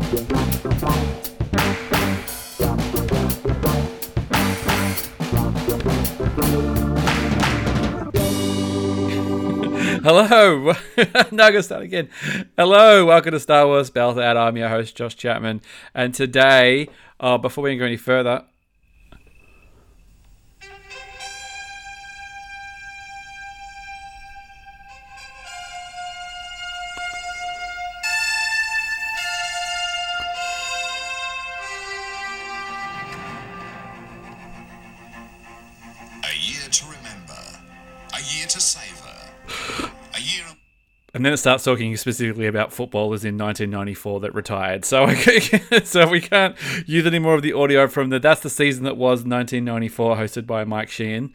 Hello. Now I'm going to start again. Hello. Welcome to Star Wars Battle Out. I'm your host, Josh Chapman. And today, before we go any further, and then it starts talking specifically about footballers in 1994 that retired. So we can't use any more of the audio from that's the season that was 1994, hosted by Mike Sheehan.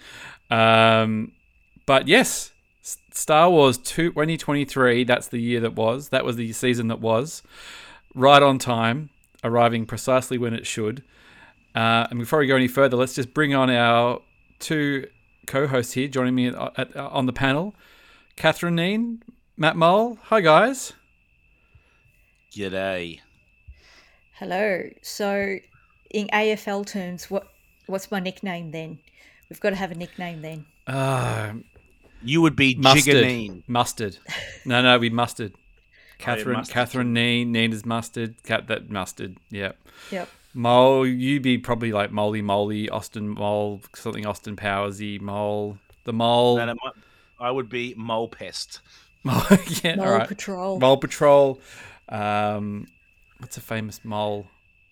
But yes, Star Wars 2023, that's the year that was. That was the season that was. Right on time, arriving precisely when it should. And before we go any further, let's just bring on our two co-hosts here, joining me on the panel. Catherine Neen, Matt Mole. Hi, guys. G'day. Hello. So, in AFL terms, what's my nickname then? We've got to have a nickname then. You would be Mustard. Jigganeen. Mustard. No, we Mustard. Mustard. Catherine Neen is Mustard. That Mustard. Yep. Mole, you'd be probably like Moly, Austin Mole, something Austin Powersy, Mole. The Mole. No, I would be Mole Pest. Yeah, Mole all right. Patrol. Mole Patrol. What's a famous mole?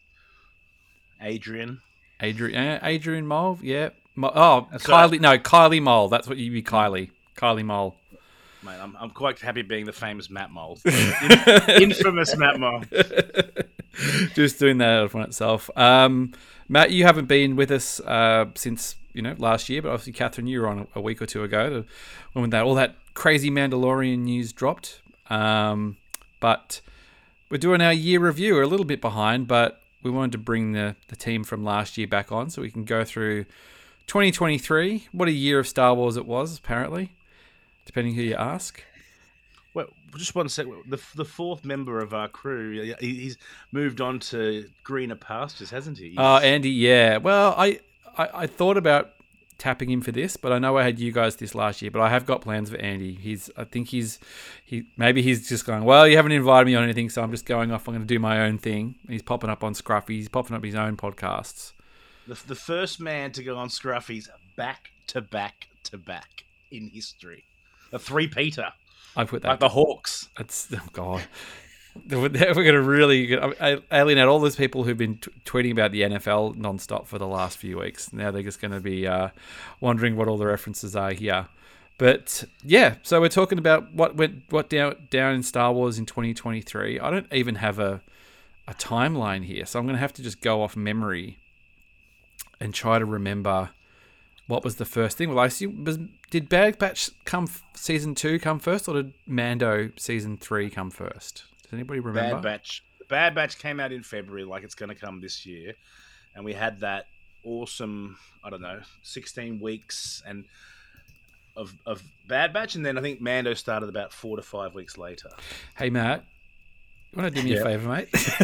Adrian Mole. Yeah. Kylie. No, Kylie Mole. That's what you'd be. Kylie Mole. Mate, I'm quite happy being the famous Matt Mole. Infamous Matt Mole. Just doing that out of itself. Matt, you haven't been with us since last year, but obviously, Catherine, you were on a week or two ago when all that crazy Mandalorian news dropped. But we're doing our year review. We're a little bit behind, but we wanted to bring the team from last year back on so we can go through 2023. What a year of Star Wars it was, apparently, depending who you ask. Well, just one sec. The fourth member of our crew, he's moved on to greener pastures, hasn't he? Andy, yeah. Well, I thought about tapping him for this, but I know I had you guys this last year, but I have got plans for Andy. I think he's just going, well, you haven't invited me on anything, so I'm just going off. I'm going to do my own thing. He's popping up on Scruffy. He's popping up his own podcasts. The first man to go on Scruffy's back to back to back in history. A three-peater. I put that like the Hawks. Oh God. We're going to really alienate all those people who've been tweeting about the NFL nonstop for the last few weeks. Now they're just going to be wondering what all the references are here. But yeah, so we're talking about what went down in Star Wars in 2023. I don't even have a timeline here, so I'm going to have to just go off memory and try to remember what was the first thing. Well, I assume did Bad Batch season 2 come first, or did Mando season 3 come first? Does anybody remember? Bad Batch came out in February, like it's going to come this year, and we had that awesome, 16 weeks of Bad Batch, and then I think Mando started about 4 to 5 weeks later. Hey Matt, you want to do me a favour, mate?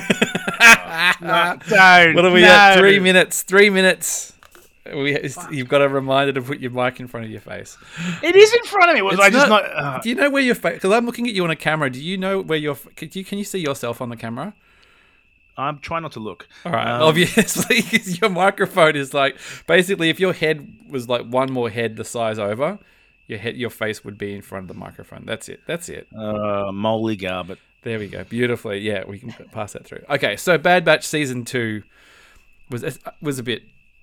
Don't. What are we at? 3 minutes. 3 minutes. You've got to remind her to put your mic in front of your face. It is in front of me. Was I just not? Do you know where your face? Because I'm looking at you on a camera. Do you know where your? Can you see yourself on the camera? I'm trying not to look. All right. Obviously, your microphone is like basically if your head was like one more head the size over, your face would be in front of the microphone. That's it. Moly garbage. There we go. Beautifully. Yeah, we can pass that through. Okay, so Bad Batch season 2 was a bit.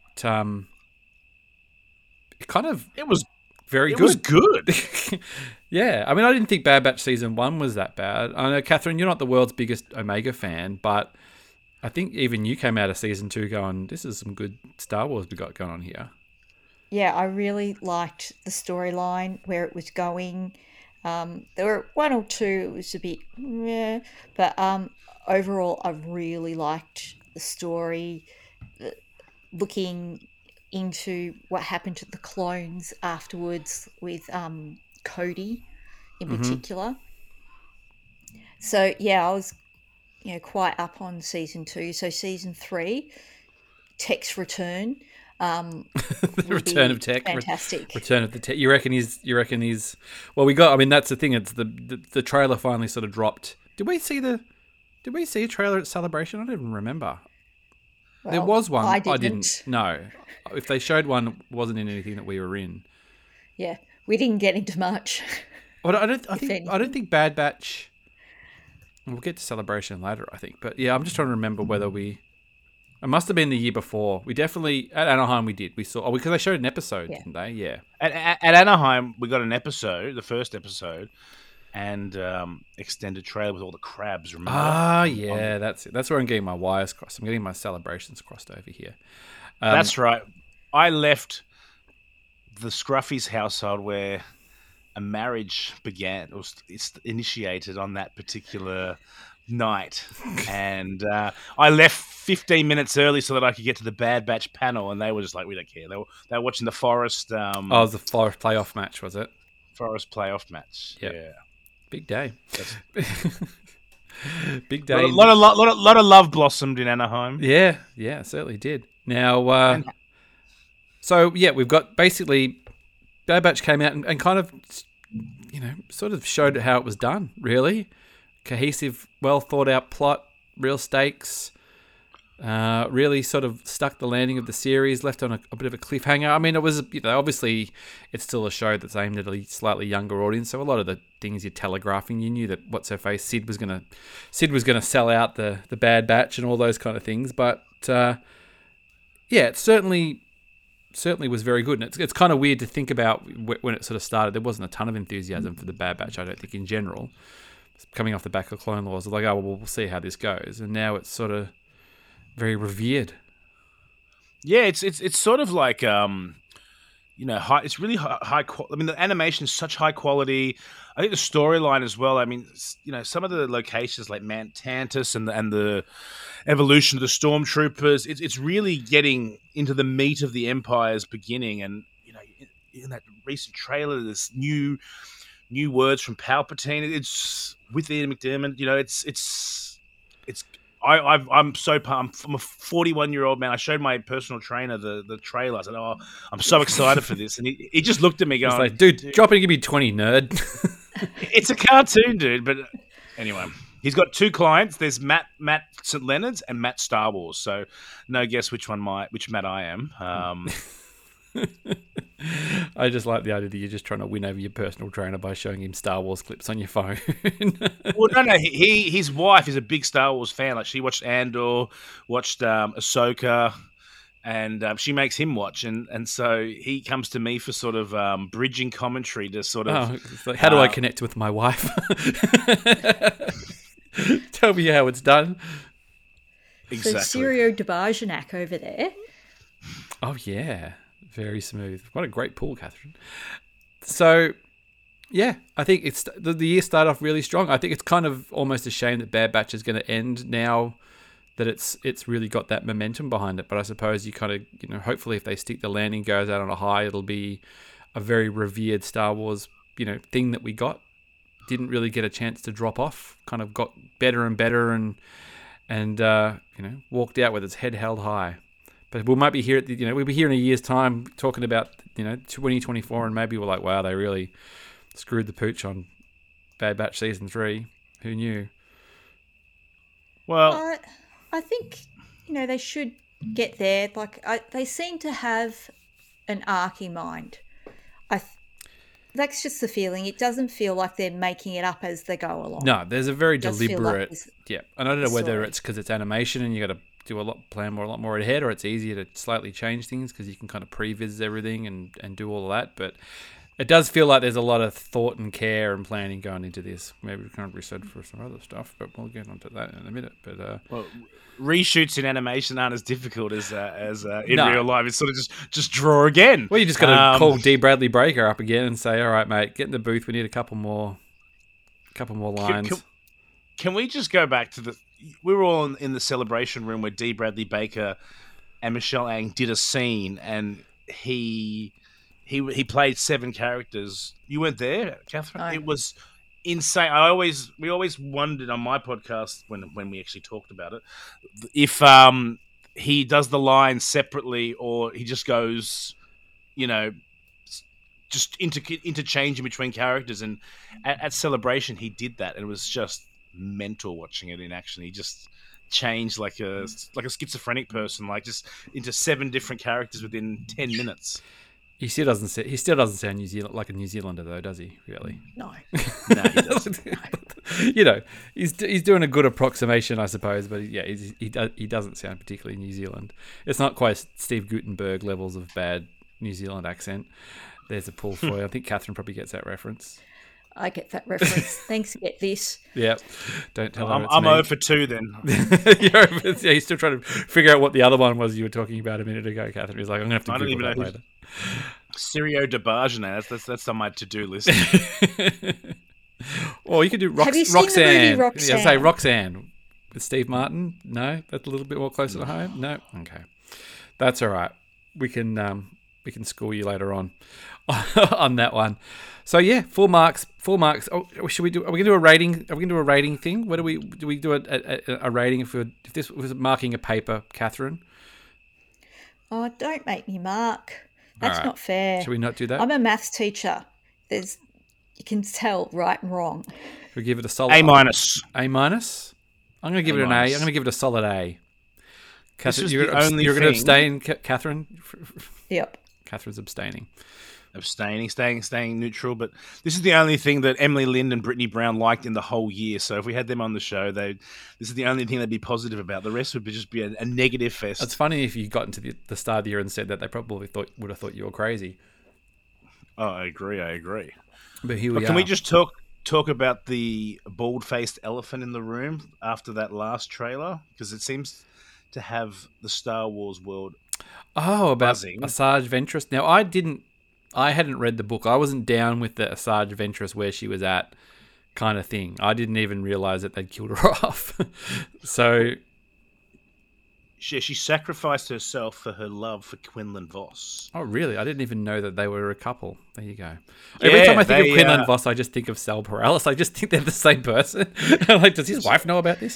It was very good. It was good. Yeah, I mean, I didn't think Bad Batch season 1 was that bad. I know, Catherine, you're not the world's biggest Omega fan, but I think even you came out of season 2 going, "This is some good Star Wars we got going on here." Yeah, I really liked the storyline where it was going. There were one or two it was a bit, but overall, I really liked the story. Looking into what happened to the clones afterwards with Cody in particular. So yeah, I was quite up on season 2. So season 3, Tech's return. The return of Tech, fantastic. Return of the Tech. You reckon he's? Well, we got. I mean, that's the thing. It's the trailer finally sort of dropped. Did we see a trailer at Celebration? I don't even remember. Well, there was one. I didn't. No, if they showed one, it wasn't in anything that we were in. Yeah, we didn't get into much. Well, I don't think Bad Batch. We'll get to Celebration later, I think. But yeah, I'm just trying to remember whether we. It must have been the year before. We definitely at Anaheim we did. We saw because they showed an episode, didn't they? Yeah. At Anaheim, we got an episode, the first episode, and extended trailer with all the crabs. Remember? Ah, yeah, that's it. That's where I'm getting my wires crossed. I'm getting my Celebrations crossed over here. That's right. I left the Scruffy's household where a marriage began. It's initiated on that particular night, and I left 15 minutes early so that I could get to the Bad Batch panel, and they were just like, we don't care. They were watching the Forest. It was the Forest playoff match, was it? Forest playoff match. Yep. Yeah, big day. Big day. A lot of love blossomed in Anaheim. Yeah, it certainly did. Now, so yeah, we've got basically Bad Batch came out and kind of, sort of showed how it was done. Really cohesive, well thought out plot, real stakes. Really sort of stuck the landing of the series, left on a bit of a cliffhanger. I mean, it was, obviously it's still a show that's aimed at a slightly younger audience. So a lot of the things you're telegraphing, you knew that what's her face, Sid was gonna sell out the Bad Batch and all those kind of things. But it certainly was very good. And it's kind of weird to think about when it sort of started. There wasn't a ton of enthusiasm for the Bad Batch, I don't think, in general. Coming off the back of Clone Wars, like, oh, well, we'll see how this goes. And now it's sort of very revered. Yeah, it's sort of like high. It's really high quality. I mean, the animation is such high quality. I think the storyline as well. I mean, some of the locations like Mount Tantus and the evolution of the stormtroopers. It's really getting into the meat of the Empire's beginning. And in that recent trailer, there's new words from Palpatine. It's with Ian McDiarmid. I'm so pumped. I'm a 41-year-old man. I showed my personal trainer the trailer. I said, "Oh, I'm so excited for this," and he just looked at me going, like, "Dude, drop it and give me 20, nerd." It's a cartoon, dude. But anyway, he's got two clients. There's Matt St. Leonard's and Matt Star Wars. So no guess which Matt I am. I just like the idea that you're just trying to win over your personal trainer by showing him Star Wars clips on your phone. Well, no. His wife is a big Star Wars fan. Like, she watched Andor, watched Ahsoka, and she makes him watch. And so he comes to me for sort of bridging commentary to sort of... like, how do I connect with my wife? Tell me how it's done. Exactly. So Sirio Debarjanak over there. Oh, yeah. Very smooth. What a great pool, Catherine. So, yeah, I think it's the year started off really strong. I think it's kind of almost a shame that Bad Batch is going to end now that it's really got that momentum behind it. But I suppose you kind of, hopefully if they stick the landing goes out on a high, it'll be a very revered Star Wars, thing that we got. Didn't really get a chance to drop off. Kind of got better and better and walked out with its head held high. But we might be here we'll be here in a year's time talking about, 2024, and maybe we're like, wow, they really screwed the pooch on Bad Batch Season 3. Who knew? Well, I think, they should get there. Like, they seem to have an arc in mind. That's just the feeling. It doesn't feel like they're making it up as they go along. No, there's a very deliberate... Like and I don't know whether it's because it's animation and you got to do a lot more ahead, or it's easier to slightly change things because you can kind of pre-visit everything and do all of that. But it does feel like there's a lot of thought and care and planning going into this. Maybe it can't be said for some other stuff, but we'll get onto that in a minute. But reshoots in animation aren't as difficult as in real life. It's sort of just draw again. Well, you just got to call D. Bradley Baker up again and say, "All right, mate, get in the booth. We need a couple more lines." Can we just go back to the? We were all in the celebration room where D. Bradley Baker and Michelle Ang did a scene, and he played 7 characters. You weren't there, Catherine. No. It was insane. We always wondered on my podcast when we actually talked about it if he does the line separately or he just goes, just interchanging between characters. And at Celebration, he did that, and it was just mental watching it in action. He just changed like a schizophrenic person, like just into 7 different characters within 10 minutes. He still doesn't sound New Zealand like a New Zealander though, does he? Really? No. No, he doesn't. He's doing a good approximation, I suppose. But yeah, he doesn't sound particularly New Zealand. It's not quite Steve Guttenberg levels of bad New Zealand accent. There's a pull for you. I think Catherine probably gets that reference. I get that reference. Thanks, get this. Yeah. Don't tell her I'm it's me. 0 for 2 then. He's still trying to figure out what the other one was you were talking about a minute ago, Catherine. He's like, I'm going to have to Google that later. Sirio de Bargenet. That's on my to-do list. Or you could do Have you seen the movie Roxanne. Roxanne? Yeah, say Roxanne with Steve Martin. No, that's a little bit more closer to home. No, okay, that's all right. We can school you later on on that one. So yeah, 4 marks. 4 marks. Oh, should we do? Are we going to do a rating? Are we going to do a rating thing? What do we do a rating if this was marking a paper, Catherine? Oh, don't make me mark. That's right. not fair. Should we not do that? I'm a maths teacher. You can tell right and wrong. Should we give it a solid A-. A minus. I'm going to give it an A. I'm going to give it a solid A. Catherine, you're going to abstain, Catherine? Yep. Catherine's abstaining. Abstaining, staying neutral. But this is the only thing that Emily Lind and Brittany Brown liked in the whole year. So if we had them on the show, this is the only thing they'd be positive about. The rest would just be a negative fest. It's funny if you got into the start of the year and said that, they probably would have thought you were crazy. Oh, I agree. But here we are. Can we just talk about the bald-faced elephant in the room after that last trailer? Because it seems to have the Star Wars world about buzzing. Asajj Ventress. Now, I hadn't read the book. I wasn't down with the Asajj Ventress where she was at kind of thing. I didn't even realize that they'd killed her off. So she sacrificed herself for her love for Quinlan Vos. Oh, really? I didn't even know that they were a couple. There you go. Every time I think of Quinlan Vos, I just think of Sal Perales. I just think they're the same person. I'm like, does his wife know about this?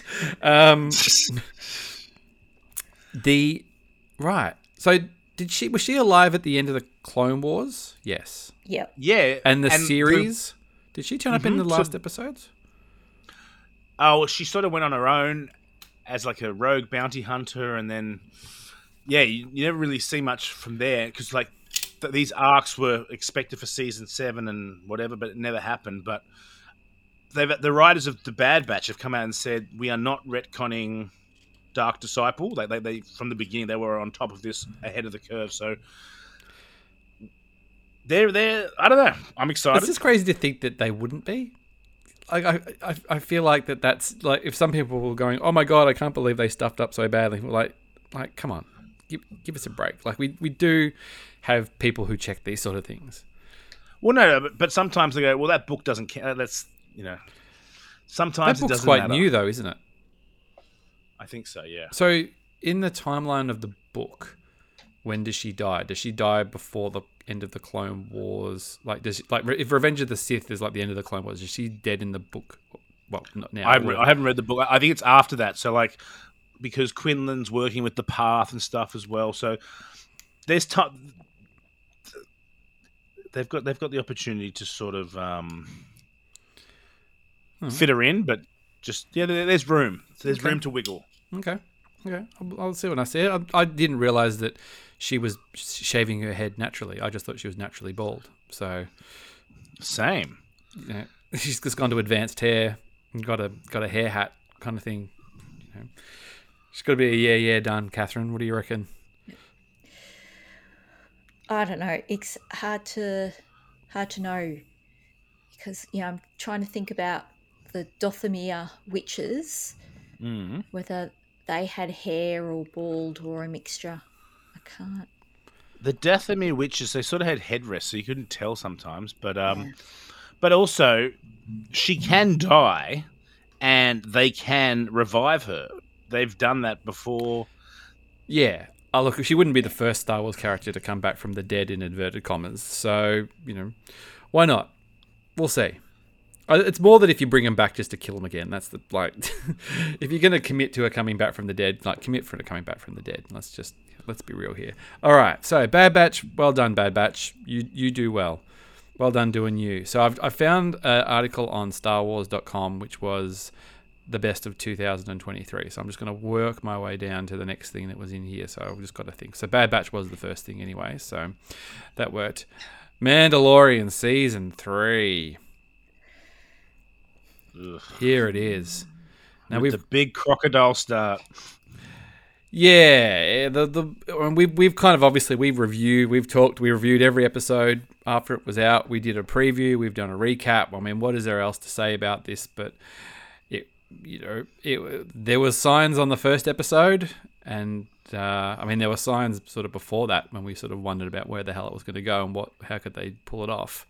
Right. So was she alive at the end of the Clone Wars? Yes. Yep. Yeah. And the series? Did she turn up in the last episodes? Oh, she sort of went on her own as like a rogue bounty hunter, and then you never really see much from there because like these arcs were expected for season 7 and whatever, but it never happened. But the writers of The Bad Batch have come out and said we are not retconning Dark Disciple. They from the beginning they were on top of this, ahead of the curve. So they're I don't know. I'm excited. It's just crazy to think that they wouldn't be. I feel like that's like if some people were going, oh my god, I can't believe they stuffed up so badly. We're like come on, give us a break. Like we do have people who check these sort of things. Well, no, but sometimes they go, well, that book doesn't count. That's sometimes that book's it doesn't quite matter. new though, isn't it? I think so. Yeah. So in the timeline of the book, when does she die? Does she die before the end of the Clone Wars? Like, if Revenge of the Sith is like the end of the Clone Wars, is she dead in the book? Well, not now. I haven't read the book. I think it's after that. So like, because Quinlan's working with the Path and stuff as well. So there's time. They've got the opportunity to sort of fit her in, but just there's room. There's room to wiggle. Okay. I'll see when I see it. I didn't realize that she was shaving her head naturally. I just thought she was naturally bald. So same. She's just gone to advanced hair and got a hair hat kind of thing. She's got to be a yeah done. Catherine, what do you reckon? I don't know. It's hard to know because I'm trying to think about the Dothamir witches, whether they had hair or bald or a mixture. I can't. The Dathomir witches, they sort of had headrests, so you couldn't tell sometimes. But but also, she can die, and they can revive her. They've done that before. Yeah. Oh, look, she wouldn't be the first Star Wars character to come back from the dead in inverted commas. So, why not? We'll see. It's more that if you bring him back just to kill him again, that's the if you're going to commit to a coming back from the dead, commit for a coming back from the dead. Let's be real here. All right, so Bad Batch, well done, Bad Batch. You do well. Well done doing you. So I found an article on StarWars.com which was the best of 2023. So I'm just going to work my way down to the next thing that was in here. So I've just got to think. So Bad Batch was the first thing anyway. So that worked. Mandalorian Season 3. Ugh. Here it is. Now With the big crocodile start. Yeah, we've kind of obviously we reviewed every episode after it was out. We did a preview, we've done a recap. I mean, what is there else to say about this? But there was signs on the first episode, and there were signs sort of before that when we sort of wondered about where the hell it was going to go and how could they pull it off.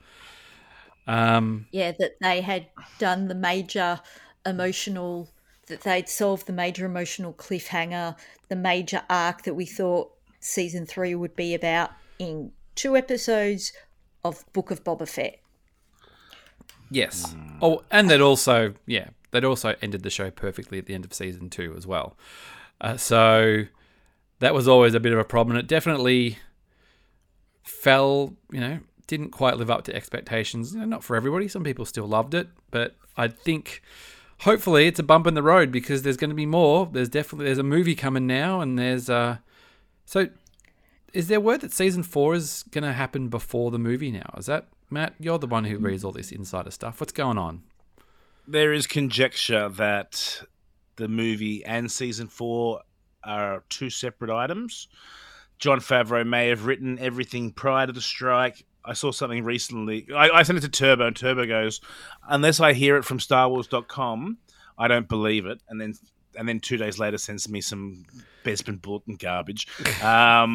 That they had done that they'd solved the major emotional cliffhanger, the major arc that we thought season 3 would be about in 2 episodes of Book of Boba Fett. Yes. Oh, and they'd also ended the show perfectly at the end of season 2 as well. So that was always a bit of a problem. And it definitely fell, didn't quite live up to expectations. Not for everybody. Some people still loved it, but I think hopefully it's a bump in the road because there's going to be more. There's a movie coming now, and there's so is there word that season 4 is going to happen before the movie now? Is that Matt? You're the one who reads all this insider stuff. What's going on? There is conjecture that the movie and season 4 are 2 separate items. Jon Favreau may have written everything prior to the strike. I saw something recently. I sent it to Turbo, and Turbo goes, unless I hear it from StarWars.com, I don't believe it. And then 2 days later sends me some Bespin Bulletin garbage. But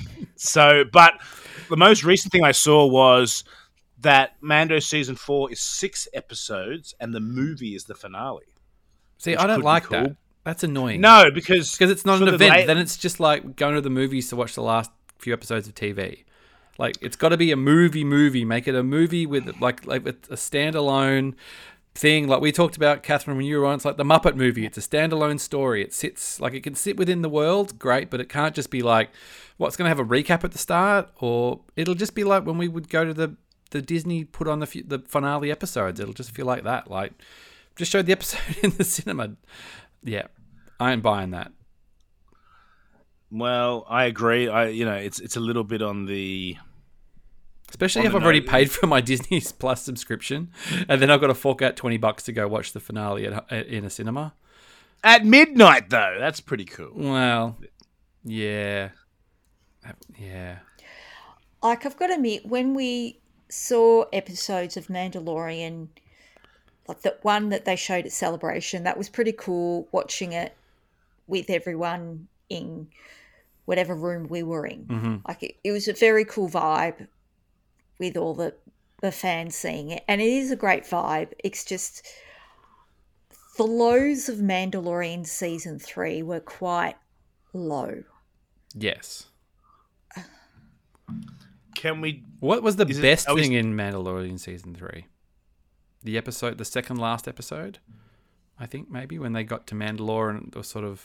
the most recent thing I saw was that Mando Season 4 is 6 episodes, and the movie is the finale. See, I don't like that. That's annoying. No, because it's not an event. Then it's just like going to the movies to watch the last few episodes of TV. Like, it's got to be a movie. Make it a movie with like a standalone thing. Like we talked about, Catherine, when you were on, it's like the Muppet movie. It's a standalone story. It can sit within the world, great, but it can't just be like, what's going to have a recap at the start, or it'll just be like when we would go to the Disney put on the finale episodes. It'll just feel like that. Like, just showed the episode in the cinema. Yeah, I ain't buying that. Well, I agree. It's a little bit on the... Especially if I've already paid for my Disney Plus subscription, and then I've got to fork out $20 to go watch the finale in a cinema. At midnight, though. That's pretty cool. Well, yeah. Like, I've got to admit, when we saw episodes of Mandalorian, like the one that they showed at Celebration, that was pretty cool, watching it with everyone in whatever room we were in. Mm-hmm. Like, it was a very cool vibe with all the fans seeing it. And it is a great vibe. It's just the lows of Mandalorian Season 3 were quite low. Yes. What was the best thing in Mandalorian Season 3? The second last episode? I think maybe when they got to Mandalore and it was sort of...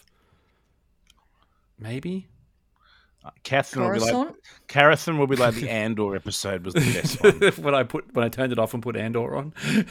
Maybe? Catherine will be like the Andor episode was the best one. when I turned it off and put Andor on.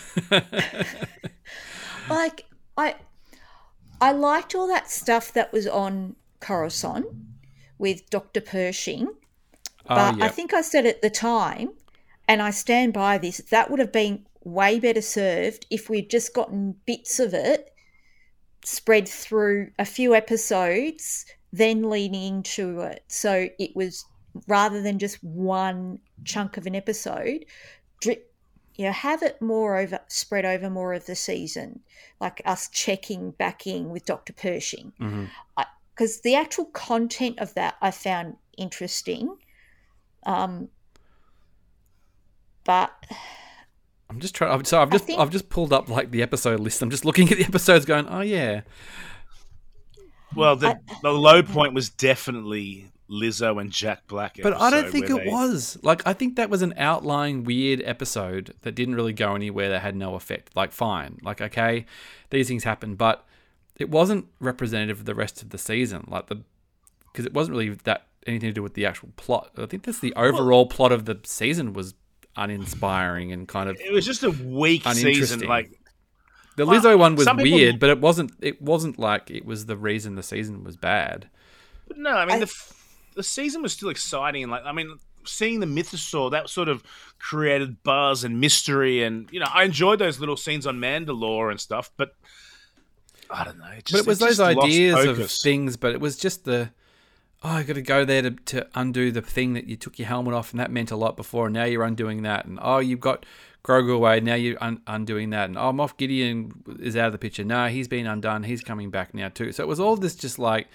Like, I liked all that stuff that was on Coruscant with Dr. Pershing, but I think I said at the time, and I stand by this, that would have been way better served if we'd just gotten bits of it spread through a few episodes, then leaning into it. So it was, rather than just one chunk of an episode, have it spread over more of the season, like us checking back in with Dr. Pershing. Because the actual content of that I found interesting. But I'm just trying. So I've just pulled up like the episode list. I'm just looking at the episodes, going, oh yeah. Well, the low point was definitely Lizzo and Jack Black But episode. I don't think where it was. Like, I think that was an outlying weird episode that didn't really go anywhere, that had no effect. Like, fine. Like, okay, these things happen, but it wasn't representative of the rest of the season. Like, because it wasn't really that anything to do with the actual plot. I think that's the overall plot of the season was uninspiring and kind of It was just a weak season. uninteresting. Like, The Lizzo one was some people- weird, but it wasn't like it was the reason the season was bad. but no, I mean, the season was still exciting. And, like, I mean, seeing the Mythosaur, that sort of created buzz and mystery. And, you know, I enjoyed those little scenes on Mandalore and stuff, but I don't know. But it was those ideas of focus. things, but it was just I got to go there to undo the thing that you took your helmet off, and that meant a lot before, and now you're undoing that. And, you've got Grogu away, now you're undoing that. And, Moff Gideon is out of the picture. No, he's been undone. He's coming back now too. So it was all this just like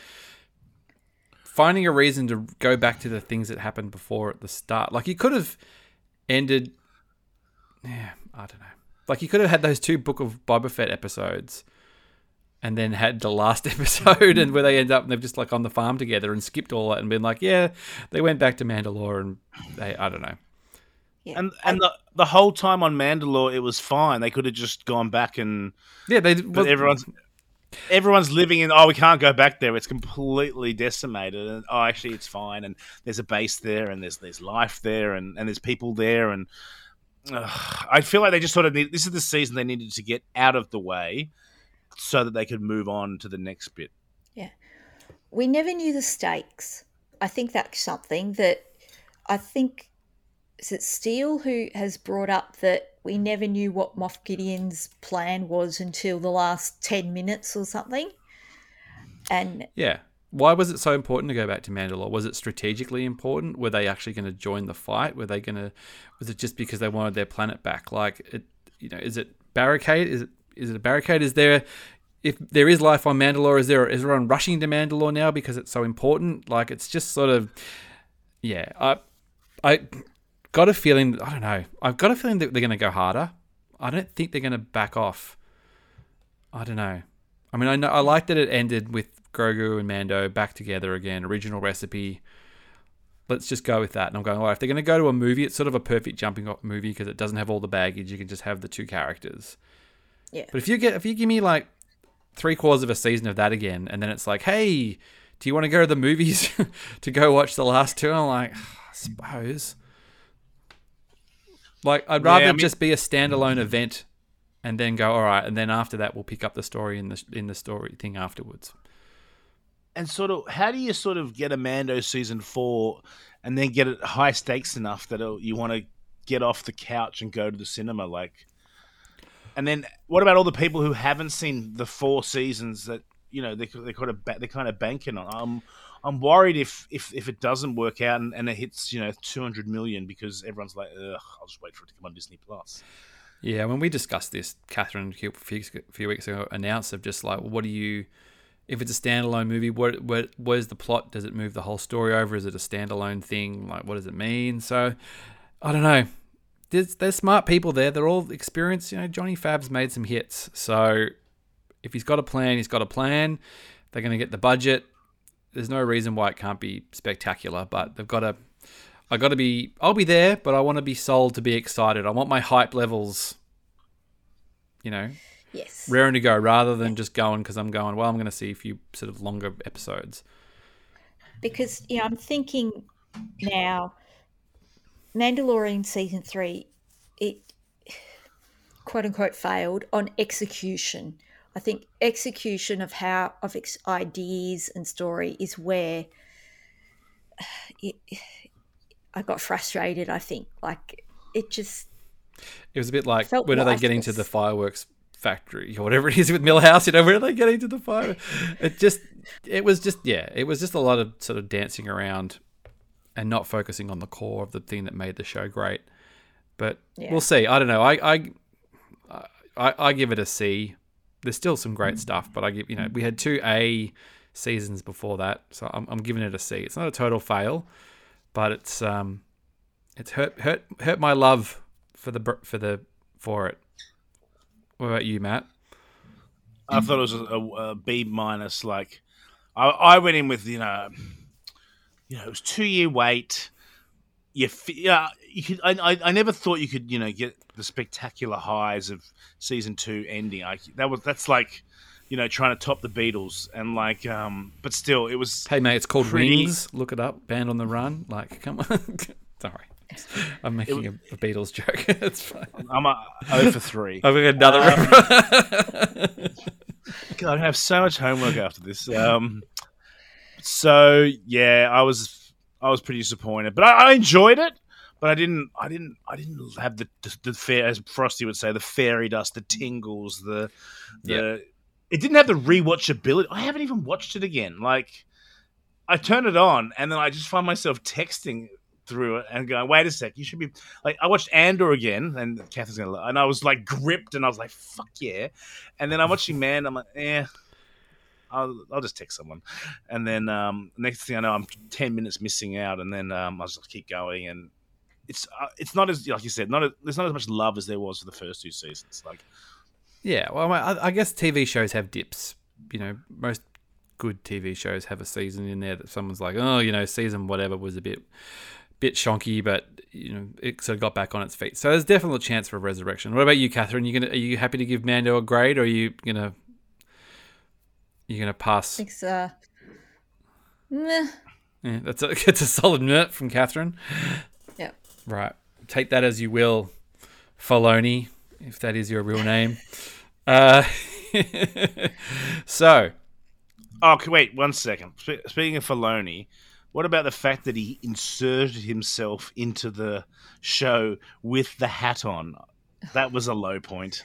finding a reason to go back to the things that happened before at the start. Like, you could have ended... Yeah, I don't know. Like, you could have had those 2 Book of Boba Fett episodes and then had the last episode and where they end up and they've just like on the farm together and skipped all that and been like, yeah, they went back to Mandalore and I don't know. Yeah. And the whole time on Mandalore, it was fine. They could have just gone back and... Yeah, But everyone's living in, we can't go back there. It's completely decimated. And, actually, it's fine. And there's a base there, and there's life there, and there's people there. And I feel like they just sort of this is the season they needed to get out of the way so that they could move on to the next bit. Yeah. We never knew the stakes. I think that's something that is it Steele who has brought up that we never knew what Moff Gideon's plan was until the last 10 minutes or something. And yeah. Why was it so important to go back to Mandalore? Was it strategically important? Were they actually going to join the fight? Was it just because they wanted their planet back? Like, is it barricade? Is it a barricade? If there is life on Mandalore, is everyone rushing to Mandalore now because it's so important? Like, it's just sort of, yeah. I got a feeling, I don't know. I've got a feeling that they're going to go harder. I don't think they're going to back off. I don't know. I mean, I like that it ended with Grogu and Mando back together again, original recipe. Let's just go with that. And I'm going, if they're going to go to a movie, it's sort of a perfect jumping off movie because it doesn't have all the baggage. You can just have the 2 characters. yeah. But if you give me like 3/4 of a season of that again, and then it's like, hey, do you want to go to the movies to go watch the last 2? I'm like, I suppose. Like, I'd rather just be a standalone event and then go, all right, and then after that we'll pick up the story in the story thing afterwards. And sort of, how do you sort of get a Mando season 4 and then get it high stakes enough that you want to get off the couch and go to the cinema? Like, and then what about all the people who haven't seen the 4 seasons that, you know, they're kind of banking on? I'm worried if it doesn't work out and it hits, 200 million because everyone's like, ugh, I'll just wait for it to come on Disney Plus. Yeah, when we discussed this, Catherine a few weeks ago announced of just like, what do you, if it's a standalone movie, where's the plot? Does it move the whole story over? Is it a standalone thing? Like, what does it mean? So, I don't know. There's smart people there. They're all experienced. Johnny Fav's made some hits. So, if he's got a plan, he's got a plan. They're going to get the budget. There's no reason why it can't be spectacular, but I'll be there, but I want to be sold to be excited. I want my hype levels, Yes. raring to go rather than just going because I'm going, I'm going to see a few sort of longer episodes. Because, I'm thinking now, Mandalorian season 3, it quote unquote failed on execution. I think execution of its ideas and story is where I got frustrated. I think it was a bit like, felt when are they getting to lifeless. the fireworks factory or whatever it is with Millhouse? When are they getting to the fire? It was just a lot of sort of dancing around and not focusing on the core of the thing that made the show great. But Yeah. we'll see. I don't know. I give it a C. There's still some great stuff, but I give, we had 2 A seasons before that, so I'm giving it a C. It's not a total fail, but it's hurt my love for it. What about you, Matt? I thought it was a B minus. Like, I went in with it was 2 year wait. You could. I never thought you could, get the spectacular highs of season 2 ending. That's like, trying to top the Beatles, and like, but still, it was. Hey mate, it's called pretty... Wings. Look it up. Band on the Run. Like, come on. Sorry, I'm making a Beatles joke. It's fine. I'm 0 for 3. I've got another. God, I have so much homework after this. So yeah, I was pretty disappointed, but I enjoyed it. But I didn't have the fair, as Frosty would say, the fairy dust, the tingles, It didn't have the rewatchability. I haven't even watched it again. Like, I turn it on and then I just find myself texting through it and going, "Wait a sec, you should be like." I watched Andor again, and Catherine's gonna, and I was like gripped, and I was like, "Fuck yeah!" And then I'm watching Man, I'm like, I'll just text someone, and then next thing I know, I'm 10 minutes missing out, and then I'll just keep going, and it's not as, like you said, there's not as much love as there was for the first 2 seasons. Like, yeah, well, I guess TV shows have dips. Most good TV shows have a season in there that someone's like, oh, season whatever was a bit shonky, but it sort of got back on its feet. So there's definitely a chance for a resurrection. What about you, Catherine? Are you happy to give Mando a grade, or are you gonna pass? It's meh. Yeah, it's a solid meh from Catherine. Yeah. Right. Take that as you will, Filoni, if that is your real name. So. Oh, wait 1 second. Speaking of Filoni, what about the fact that he inserted himself into the show with the hat on? That was a low point.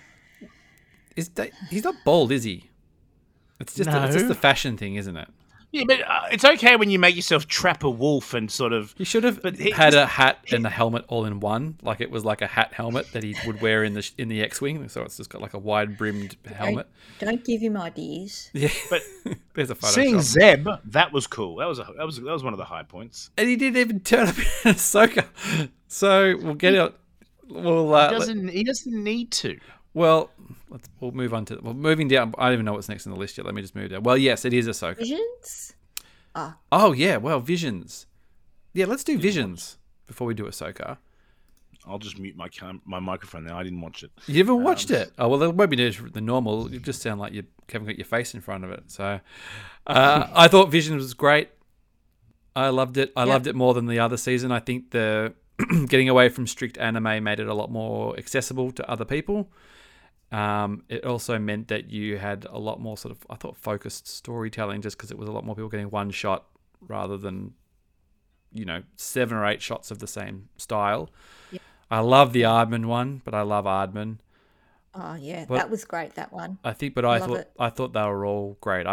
He's not bald, is he? It's just a fashion thing, isn't it? Yeah, but it's okay when you make yourself trap a wolf and sort of... He should have had a hat and a helmet all in one. Like, it was like a hat helmet that he would wear in the X-Wing. So it's just got like a wide-brimmed helmet. Don't give him ideas. Yeah, but there's a photo. Seeing Zeb, that was cool. That was one of the high points. And he didn't even turn up in Ahsoka. So we'll get it. He doesn't need to. Well, we'll move on to... Well, moving down... I don't even know what's next on the list yet. Let me just move down. Well, yes, it is Ahsoka. Visions? Oh, yeah. Well, Visions. Yeah, let's do Visions before we do Ahsoka. I'll just mute my microphone now. I didn't watch it. You haven't watched it? Oh, well, it won't be the normal. You just sound like you haven't got your face in front of it. So I thought Visions was great. I loved it. I loved it more than the other season. I think the getting away from strict anime made it a lot more accessible to other people. It also meant that you had a lot more sort of, I thought, focused storytelling, just because it was a lot more people getting one shot rather than, 7 or 8 shots of the same style. Yep. I love the Aardman one, but I love Aardman. Oh yeah, that was great, that one. I think, but I thought they were all great.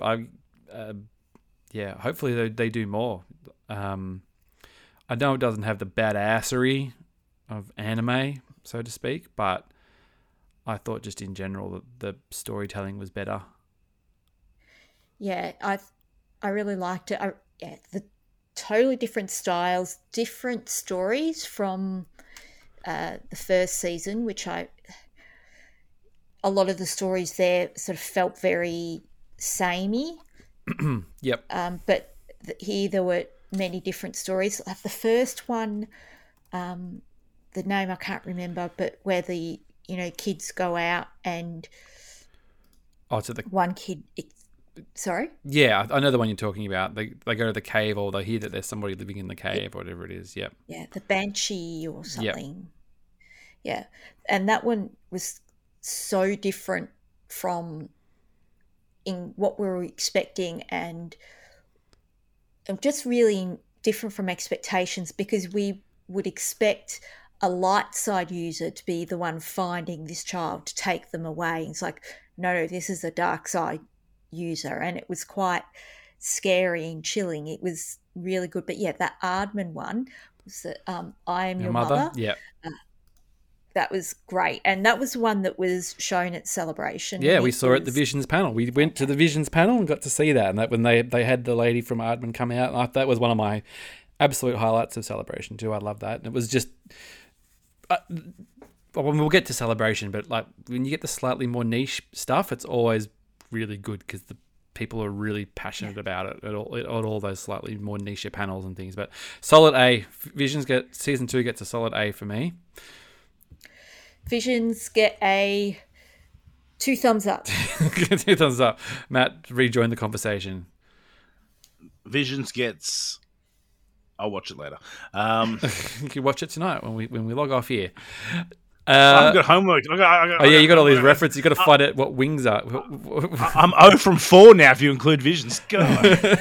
Hopefully they do more. I know it doesn't have the badassery of anime, so to speak, but I thought just in general that the storytelling was better. Yeah, I really liked it. The totally different styles, different stories from the first season, which a lot of the stories there sort of felt very samey. Yep. But here there were many different stories. Like the first one, the name I can't remember, but where the kids go out and one kid. Sorry. Yeah, I know the one you're talking about. They go to the cave, or they hear that there's somebody living in the cave, or whatever it is. Yep. Yeah, the Banshee or something. Yep. Yeah, and that one was so different from in what we were expecting, and just really different from expectations, because we would expect a light side user to be the one finding this child to take them away. And it's like, no, this is a dark side user, and it was quite scary and chilling. It was really good. But yeah, that Aardman one was the I Am Your Mother. Yeah. That was great. And that was one that was shown at Celebration. Yeah, we saw it at the Visions panel. We went to the Visions panel and got to see that. And that when they had the lady from Aardman come out, that was one of my absolute highlights of Celebration too. I love that. And it was just... we'll get to Celebration, but like when you get the slightly more niche stuff, it's always really good, because people are really passionate about it at all those slightly more niche panels and things. But solid A. Season 2 gets a solid A for me. Visions get a 2 thumbs up. 2 thumbs up. Matt, rejoin the conversation. Visions gets... I'll watch it later. You can watch it tonight when we log off here. I've got homework. You got all these references. You got to find out what wings are. I'm 0 from 4 now if you include Visions. God.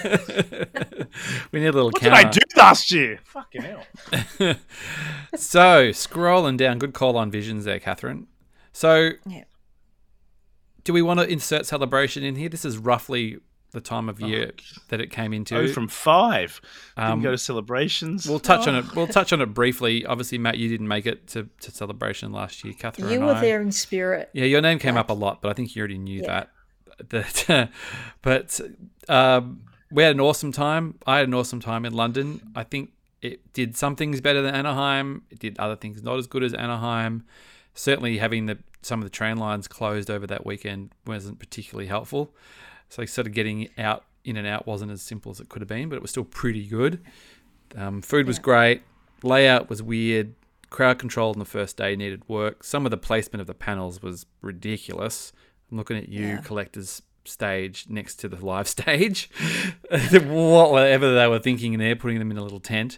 We need a little What counter. did I do last year? Fucking hell. So, scrolling down. Good call on Visions there, Catherine. So, do we want to insert Celebration in here? This is roughly the time of year that it came into. 0 from 5. Didn't go to Celebrations. We'll touch on it. We'll touch on it briefly. Obviously, Matt, you didn't make it to Celebration last year. Catherine, You and were I. there in spirit. Yeah, your name came up a lot, but I think you already knew that. But we had an awesome time. I had an awesome time in London. I think it did some things better than Anaheim. It did other things not as good as Anaheim. Certainly, having some of the train lines closed over that weekend wasn't particularly helpful. So sort of getting in and out wasn't as simple as it could have been, but it was still pretty good. Food was great. Layout was weird. Crowd control on the first day needed work. Some of the placement of the panels was ridiculous. I'm looking at you, Collector's stage next to the live stage. Whatever they were thinking in there, putting them in a little tent.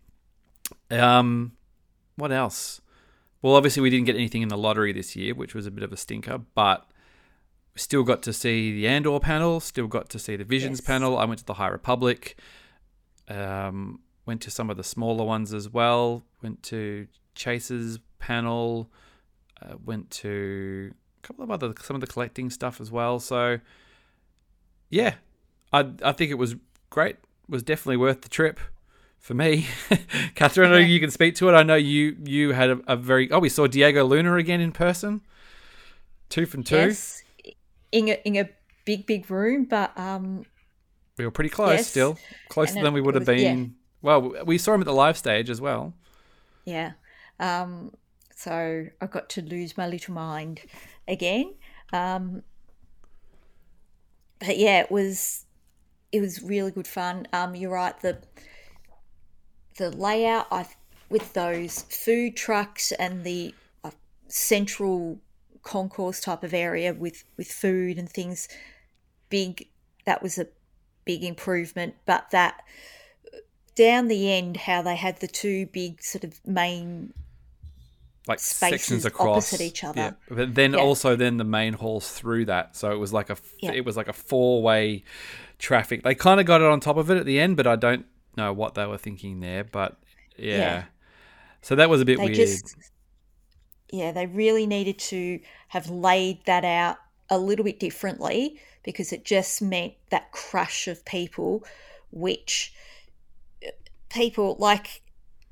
What else? Well, obviously we didn't get anything in the lottery this year, which was a bit of a stinker, but we still got to see the Andor panel, still got to see the Visions panel. I went to the High Republic, went to some of the smaller ones as well, went to Chase's panel, went to a couple of some of the collecting stuff as well. So, yeah, I think it was great. It was definitely worth the trip for me. Catherine, I know you can speak to it. I know you had a very... Oh, we saw Diego Luna again in person. 2 from 2. Yes. In a big room, but we were pretty close still. Closer than we would have been. Yeah. Well, we saw him at the live stage as well. Yeah. So I got to lose my little mind again. But yeah, it was really good fun. You're right, the layout with those food trucks and the central concourse type of area with food and things, that was a big improvement. But that down the end, how they had the 2 big sort of main spaces across opposite each other. Yeah. But then also then the main halls through that, so it was like a 4-way traffic. They kind of got it on top of it at the end, but I don't know what they were thinking there. But yeah. So that was a bit weird. They really needed to have laid that out a little bit differently, because it just meant that crush of people, which people like,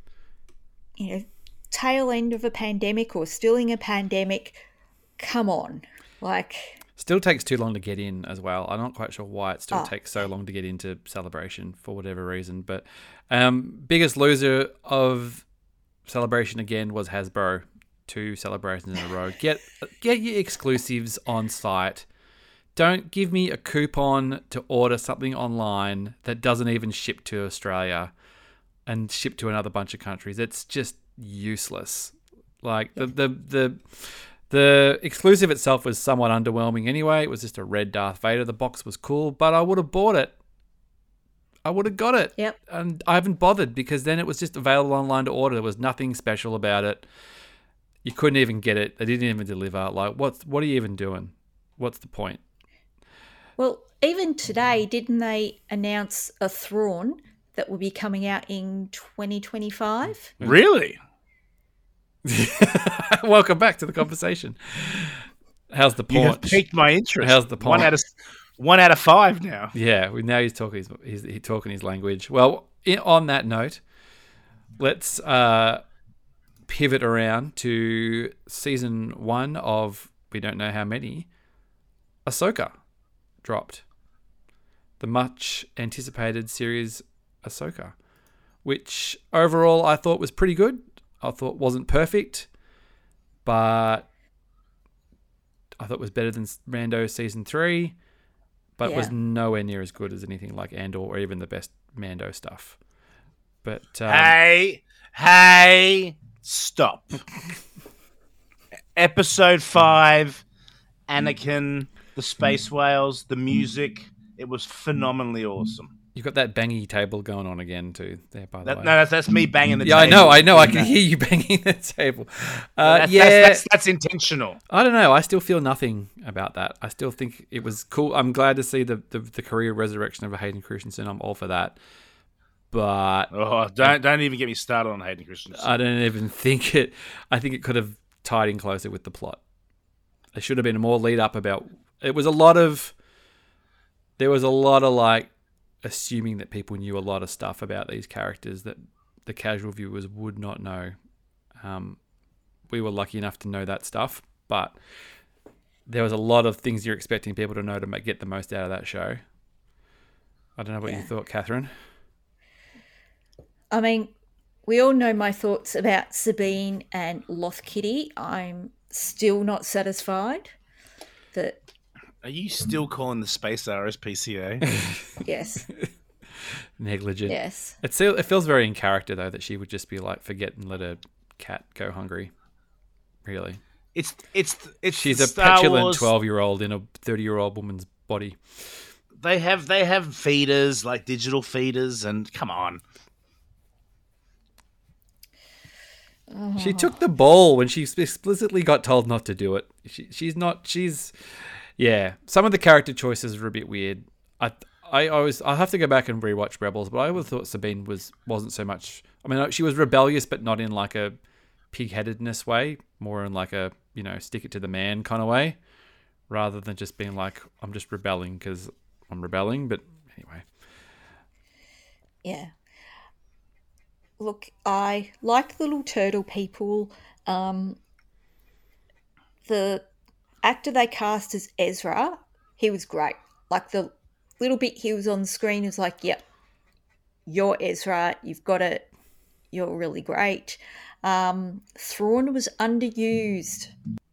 tail end of a pandemic or still in a pandemic, come on. Still takes too long to get in as well. I'm not quite sure why it still takes so long to get into Celebration for whatever reason. But biggest loser of Celebration again was Hasbro. 2 celebrations in a row. Get your exclusives on site. Don't give me a coupon to order something online that doesn't even ship to Australia and ship to another bunch of countries. It's just useless. Like the exclusive itself was somewhat underwhelming anyway. It was just a red Darth Vader. The box was cool, but I would have bought it. I would have got it. Yep. And I haven't bothered because then it was just available online to order. There was nothing special about it. You couldn't even get it. They didn't even deliver. Like, what are you even doing? What's the point? Well, even today, didn't they announce a Thrawn that will be coming out in 2025? Really? Welcome back to the conversation. How's the paunch? You have piqued my interest. How's the paunch? 1 out of 5 now. Yeah, now he's talking his language. Well, on that note, let's pivot around to season 1 of we don't know how many. Ahsoka dropped the much anticipated series Ahsoka, which overall I thought was pretty good. I thought wasn't perfect, but I thought was better than Mando season 3. but Yeah. was nowhere near as good as anything like Andor or even the best Mando stuff. But Hey, stop. Episode 5, Anakin, the space whales, the music. It was phenomenally awesome. you've got that bangy table going on again too. There, by the way. No, that's me banging the Yeah, table. I know. I can That. hear you banging the table. That's intentional. I don't know. I still feel nothing about that. I still think it was cool. I'm glad to see the career resurrection of Hayden Christensen. I'm all for that. But Don't even get me started on Hayden Christensen. I don't even think it. I think it could have tied in closer with the plot. There should have been more lead up about. It was a lot of. There was a lot of like assuming that people knew a lot of stuff about these characters that the casual viewers would not know. We were lucky enough to know that stuff, but there was a lot of things you're expecting people to know to get the most out of that show. I don't know what you thought, Catherine. I mean, we all know my thoughts about Sabine and Loth Kitty. I'm still not satisfied that. Are you still calling the Space RSPCA? Yes. Negligent. Yes. It feels very in character though that she would just be like forget and let her cat go hungry. Really. It's She's the a Star petulant Wars. 12-year-old in a 30-year-old woman's body. They have feeders, like digital feeders, and come on. She took the ball when she explicitly got told not to do it. Yeah. Some of the character choices were a bit weird. I'll have to go back and rewatch Rebels, but I always thought Sabine wasn't so much. I mean, she was rebellious, but not in like a pig-headedness way, more in like a stick it to the man kind of way, rather than just being like I'm just rebelling because I'm rebelling. But anyway, Yeah. Look, I like the little turtle people. The actor they cast as Ezra, he was great. Like the little bit he was on the screen, was like, yep, you're Ezra. You've got it. You're really great. Thrawn was underused.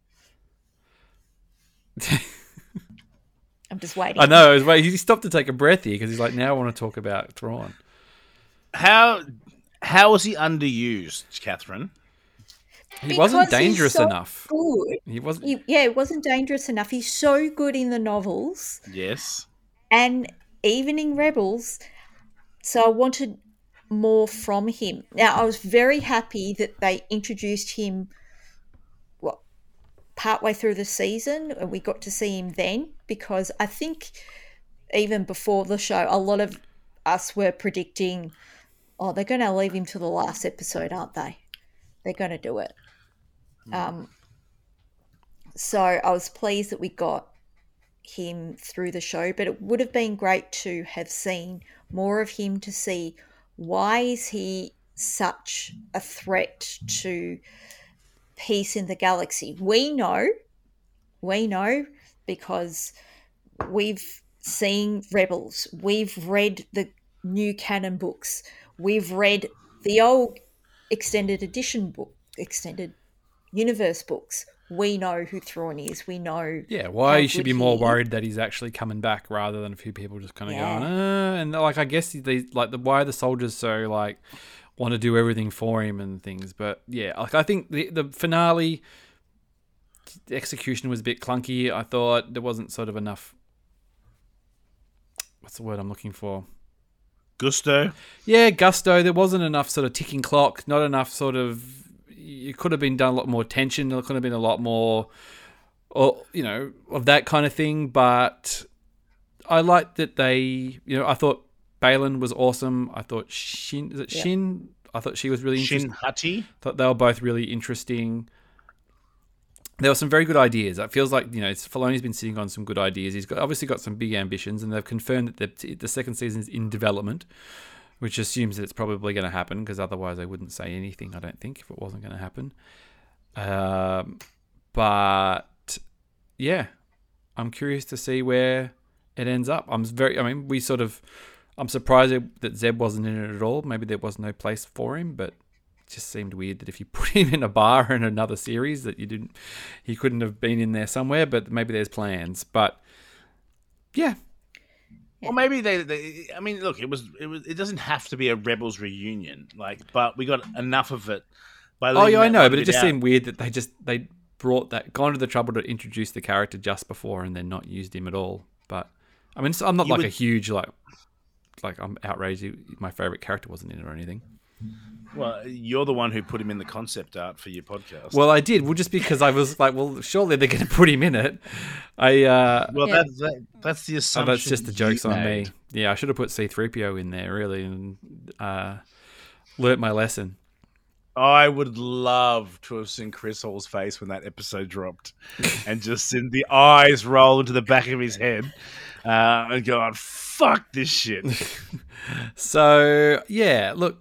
I'm just waiting. I know. He stopped to take a breath here because he's like, now I want to talk about Thrawn. How was he underused, Catherine? He wasn't Because he's dangerous so enough. Good. He wasn't. It wasn't dangerous enough. He's so good in the novels Yes. and even in Rebels. So I wanted more from him. Now, I was very happy that they introduced him, partway through the season, and we got to see him then, because I think even before the show, a lot of us were predicting, they're going to leave him to the last episode, aren't they? They're going to do it. So I was pleased that we got him through the show, but it would have been great to have seen more of him, to see why is he such a threat to peace in the galaxy. We know because we've seen Rebels, we've read the new canon books, we've read the old extended universe books. We know who Thrawn is. We know. Yeah, why how you should good be more he is. worried that he's actually coming back rather than a few people just kind of Yeah. going, and like I guess why are the soldiers so like want to do everything for him and things. But yeah, like I think the finale the execution was a bit clunky. I thought there wasn't sort of enough. What's the word I'm looking for? Gusto. Yeah, gusto. There wasn't enough sort of ticking clock. Not enough sort of. It could have been done a lot more tension. There could have been a lot more, of that kind of thing. But I liked that they, I thought Balin was awesome. I thought Shin. Is it Shin? I thought she was really interesting. Shin Hati. Thought they were both really interesting. There were some very good ideas. It feels like, Filoni's been sitting on some good ideas. He's obviously got some big ambitions, and they've confirmed that the second season is in development, which assumes that it's probably going to happen, because otherwise they wouldn't say anything, I don't think, if it wasn't going to happen. But, yeah, I'm curious to see where it ends up. I'm surprised that Zeb wasn't in it at all. Maybe there was no place for him, but it just seemed weird that if you put him in a bar in another series that he couldn't have been in there somewhere, but maybe there's plans. But yeah, Or maybe they. I mean, look, it was. It doesn't have to be a Rebels reunion, like, but we got enough of it. By Oh yeah, I leaving that know, one but it bit just out. seemed weird that they brought that gone to the trouble to introduce the character just before and then not used him at all. But I mean, I'm not You like would- a huge like I'm outraged. My favorite character wasn't in it or anything. Well, you're the one who put him in the concept art for your podcast. Well, I did. Well, just because I was like, well, surely they're going to put him in it. Well, Yeah. that's the Oh, assumption. that's just the joke's you on made. me. Yeah, I should have put C-3PO in there really and learnt my lesson. I would love to have seen Chris Hall's face when that episode dropped, and just seen the eyes roll into the back of his head, and going, "Fuck this shit." So yeah, look,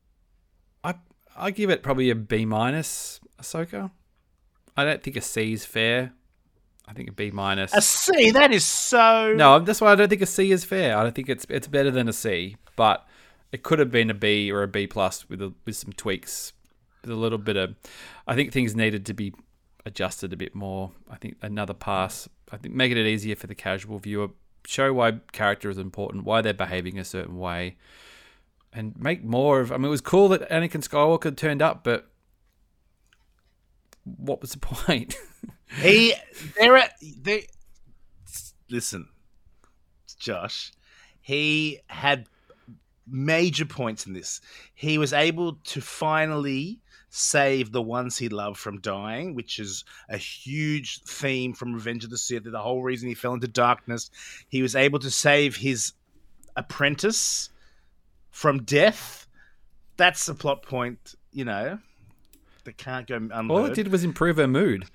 I give it probably a B-, Ahsoka. I don't think a C is fair. I think a B-. A C, that is so. No, that's why I don't think a C is fair. I don't think it's better than a C, but it could have been a B or a B+ with some tweaks, with a little bit of. I think things needed to be adjusted a bit more. I think another pass. I think making it easier for the casual viewer, show why character is important, why they're behaving a certain way, and make more of. I mean, it was cool that Anakin Skywalker turned up, but what was the point? Listen, Josh. He had major points in this. He was able to finally save the ones he loved from dying, which is a huge theme from Revenge of the Sith. The whole reason he fell into darkness. He was able to save his apprentice from death. That's a plot point, that can't go unheard. All it did was improve her mood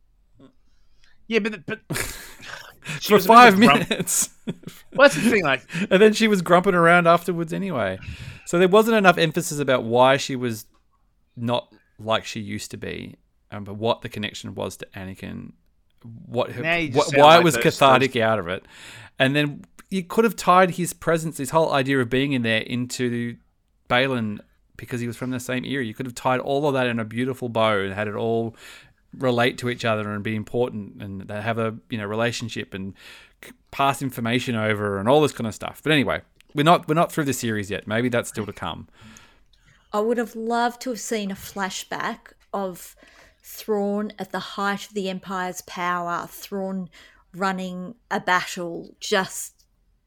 Yeah, but she for was a bit of 5 a grump. minutes. Well, that's the thing, like, And then she was grumping around afterwards anyway. So there wasn't enough emphasis about why she was not like she used to be, but what the connection was to Anakin, Now you just sound why like it was those- cathartic out of it. And then you could have tied his presence, his whole idea of being in there, into Balin because he was from the same era. You could have tied all of that in a beautiful bow and had it all relate to each other and be important and they have a relationship and pass information over and all this kind of stuff. But anyway, we're not through the series yet. Maybe that's still to come. I would have loved to have seen a flashback of Thrawn at the height of the Empire's power, Thrawn running a battle, just,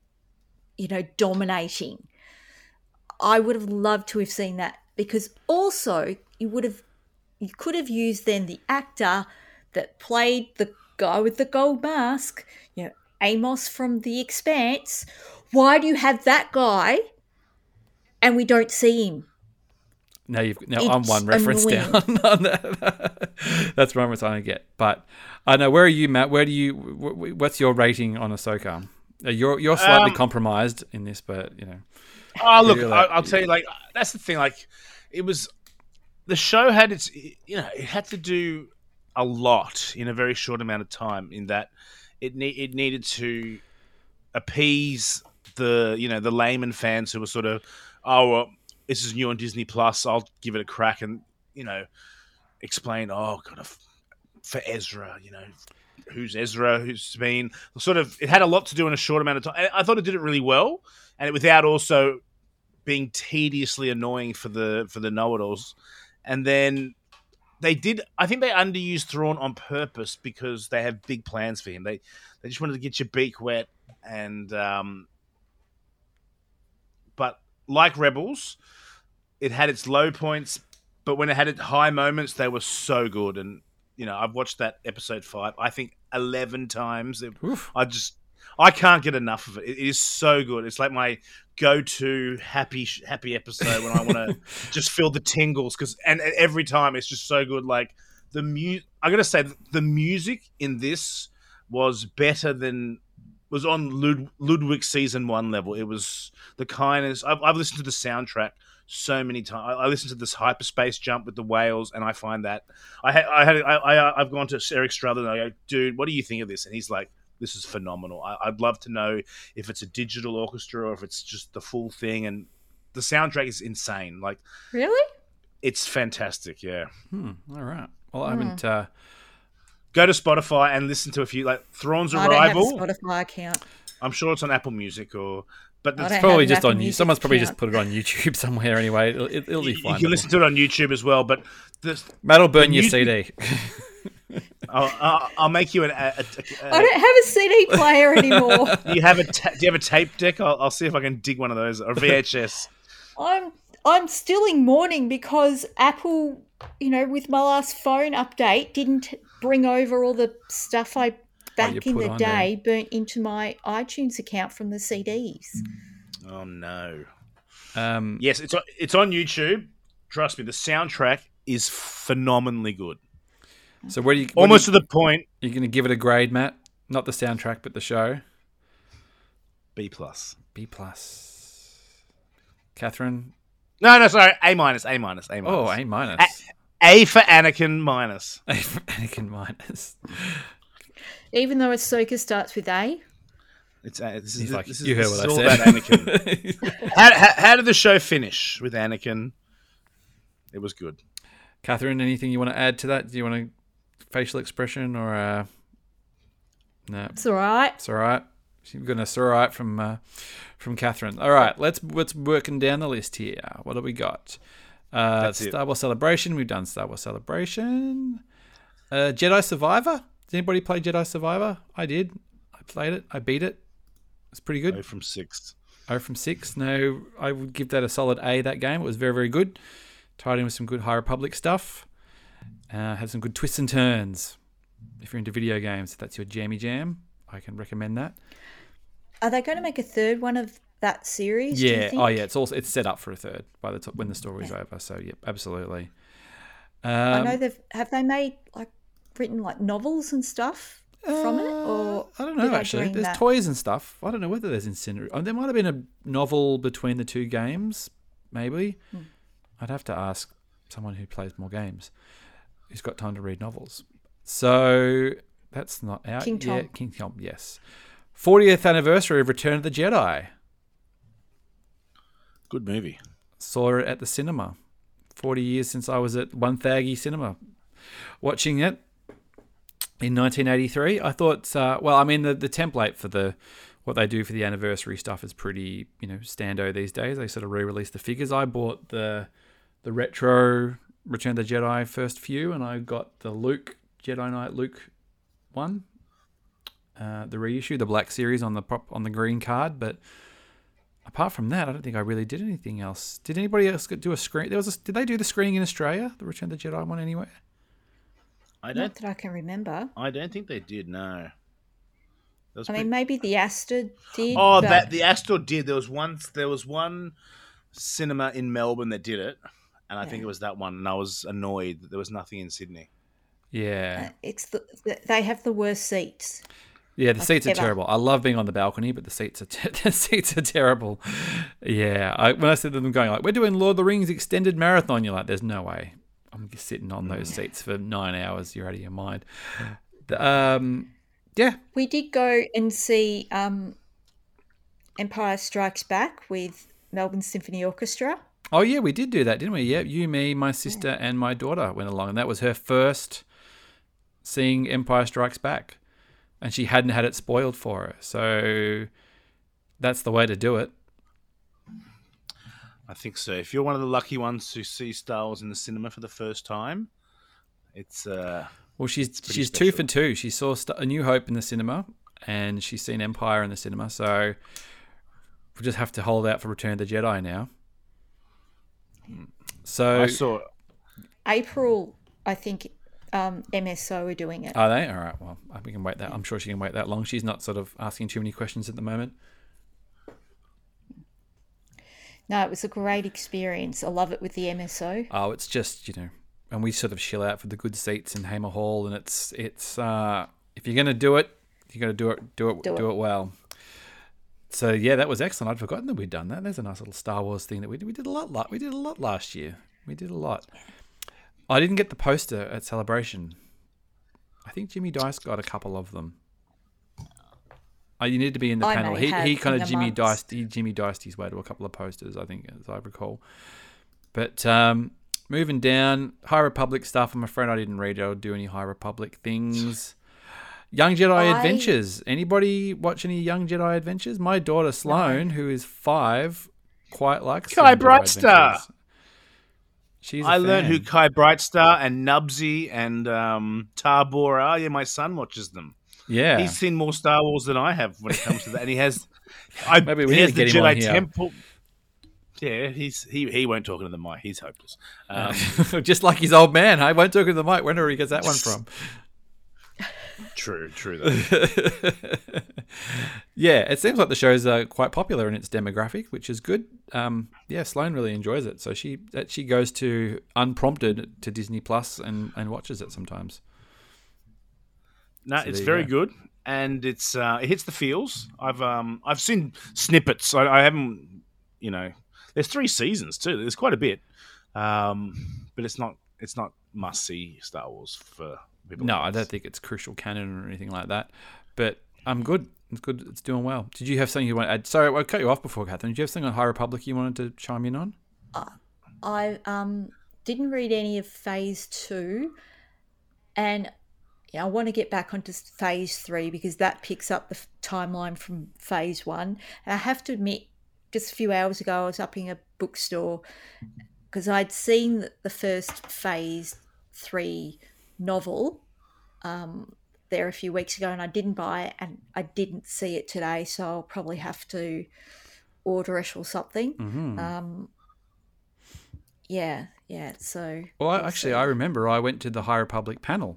dominating. I would have loved to have seen that because also you could have used then the actor that played the guy with the gold mask, Amos from The Expanse. Why do you have that guy and we don't see him? Now I'm It's one reference annoying. down on that. That's one reference I don't get. But I know, where are you, Matt? What's your rating on Ahsoka? You're slightly compromised in this, but Oh, look, You're like- I'll tell you, like, that's the thing. Like, the show had its, it had to do a lot in a very short amount of time. In that, it needed to appease the layman fans who were sort of, oh, well, this is new on Disney Plus. I'll give it a crack and explain. Oh, God, for Ezra, who's Ezra, who's been sort of. It had a lot to do in a short amount of time. I thought it did it really well, and without also being tediously annoying for the know-it-alls. And then I think they underused Thrawn on purpose because they have big plans for him. They just wanted to get your beak wet, and but like Rebels, it had its low points, but when it had its high moments, they were so good. And I've watched that episode 5, I think 11 times. Oof. I can't get enough of it. It is so good. It's like my go-to happy episode when I want to just feel the tingles. And every time it's just so good. Like I gotta say, the music in this was better than was on Ludwig season 1 level. It was the kindness. I've listened to the soundtrack so many times. I listened to this hyperspace jump with the whales, and I find that I've gone to Eric Struthers and I go, dude, what do you think of this? And he's like, this is phenomenal. I'd love to know if it's a digital orchestra or if it's just the full thing. And the soundtrack is insane. Like, Really? it's fantastic. Yeah. All right. Well, I haven't. Go to Spotify and listen to a few, like Thrawn's I don't have a Arrival. Spotify account. I'm sure it's on Apple Music but I It's don't probably have an just Apple on you. Music Someone's probably just account. put it on YouTube somewhere anyway. It'll be you fine. can listen to it on YouTube as well. But Matt will burn the your music- CD. I'll make you I don't have a CD player anymore. do you have a tape deck? I'll see if I can dig one of those or VHS. I'm still in mourning because Apple, with my last phone update, didn't bring over all the stuff I back in put the on day burnt into my iTunes account from the CDs. Oh no. Um, Yes, it's on YouTube. Trust me, the soundtrack is phenomenally good. so where do you Almost to the point. you're going to give it a grade, Matt? Not the soundtrack, but the show. B+. B plus. Catherine. No, sorry. A minus. A minus. A minus. Oh, A minus. A for Anakin minus. A for Anakin minus. Even though Ahsoka starts with A. He's like, you heard what I all said. about Anakin. How did the show finish with Anakin? It was good. Catherine, anything you want to add to that? Do you want a facial expression or no? It's all right. It's all right. She's got a all right from Catherine. All right, let's working down the list here. What have we got? That's it. Star Wars Celebration. We've done Star Wars Celebration. Jedi Survivor. Did anybody play Jedi Survivor? I did. I played it. I beat it. It's pretty good. 0 from 6. 0 from 6. No, I would give that a solid A, that game. It was very, very good. Tied in with some good High Republic stuff. Had some good twists and turns. If you're into video games, if that's your jammy jam, I can recommend that. Are they going to make a third one of that series? do you Yeah. think? Oh, yeah. It's set up for a third by the when the story's over. So, yep, absolutely. I know have they made written novels and stuff from it, or I don't did know. I Actually, dream there's that? toys and stuff. I don't know whether there's Incineroar. Oh, there might have been a novel between the two games. Maybe. I'd have to ask someone who plays more games, who's got time to read novels. So that's not out King Tom. yet. King Tom, yes. 40th anniversary of Return of the Jedi. Good movie. Saw it at the cinema. 40 years since I was at Wonthaggi Cinema watching it in 1983. I thought, the template for what they do for the anniversary stuff is pretty, stando these days. They sort of re-release the figures. I bought the retro Return of the Jedi first few, and I got the Jedi Knight Luke one, the reissue, the black series on the green card. But apart from that, I don't think I really did anything else. Did anybody else do a screen? Did they do the screening in Australia, the Return of the Jedi one, anywhere? Not that I can remember. I don't think they did. No. Maybe the Astor did. Oh, but the Astor did. There was one cinema in Melbourne that did it, and I think it was that one. And I was annoyed that there was nothing in Sydney. Yeah. they have the worst seats. Yeah, the seats are ever. terrible. I love being on the balcony, but the seats are terrible. Yeah, when I said to them going we're doing Lord of the Rings extended marathon, you're like, there's no way. I'm just sitting on those seats for 9 hours. You're out of your mind. Yeah. We did go and see Empire Strikes Back with Melbourne Symphony Orchestra. Oh, yeah, we did do that, didn't we? Yeah, you, me, my sister, and my daughter went along, and that was her first seeing Empire Strikes Back, and she hadn't had it spoiled for her. So that's the way to do it. I think so. If you're one of the lucky ones who see Star Wars in the cinema for the first time, it's well, she's pretty 2 for special. 2. She saw A New Hope in the cinema, and she's seen Empire in the cinema. So we'll just have to hold out for Return of the Jedi now. So I saw. April, I think MSO are doing it. Are they? All right. Well, we can wait that. I'm sure she can wait that long. She's not sort of asking too many questions at the moment. No, it was a great experience. I love it with the MSO. Oh, it's just, and we sort of chill out for the good seats in Hamer Hall, and it's if you're going to do it, you got to do it well. So yeah, that was excellent. I'd forgotten that we'd done that. There's a nice little Star Wars thing that we did. We did a lot. We did a lot last year. We did a lot. I didn't get the poster at Celebration. I think Jimmy Dice got a couple of them. You need to be in the I panel. may have He kind in of the Jimmy months. Diced his way to a couple of posters, I think, as I recall. But moving down, High Republic stuff. I'm afraid I didn't read or do any High Republic things. Young Jedi I Adventures. Anybody watch any Young Jedi Adventures? My daughter Sloane, who is 5, quite likes Kai Young Jedi Brightstar. Adventures. She's a I learned who fan. Kai Brightstar and Nubsy and Tarbor are. Yeah, my son watches them. Yeah. He's seen more Star Wars than I have when it comes to that, and he has. Maybe we he need has to the get him on Jedi here. Temple. Yeah, he won't talk into the mic. He's hopeless. Just like his old man. I won't talk to the mic. Wonder where he gets that one from. True though. Yeah, it seems like the show's quite popular in its demographic, which is good. Yeah, Sloane really enjoys it, so she goes to unprompted to Disney Plus and watches it sometimes. No, So it's there you very go. good, and it hits the feels. I've seen snippets. I haven't, There's 3 seasons too. There's quite a bit, but it's not must see Star Wars for people. No, like I us. don't think it's crucial canon or anything like that. But I'm good. It's good. It's doing well. Did you have something you want to add? Sorry, I cut you off before, Catherine. Did you have something on High Republic you wanted to chime in on? I didn't read any of Phase 2, and I want to get back onto Phase 3 because that picks up the timeline from Phase 1. And I have to admit, just a few hours ago, I was up in a bookstore because I'd seen the first Phase 3 novel there a few weeks ago, and I didn't buy it, and I didn't see it today, so I'll probably have to order it or something. Mm-hmm. Yeah. So Well, we'll actually, see. I remember I went to the High Republic panel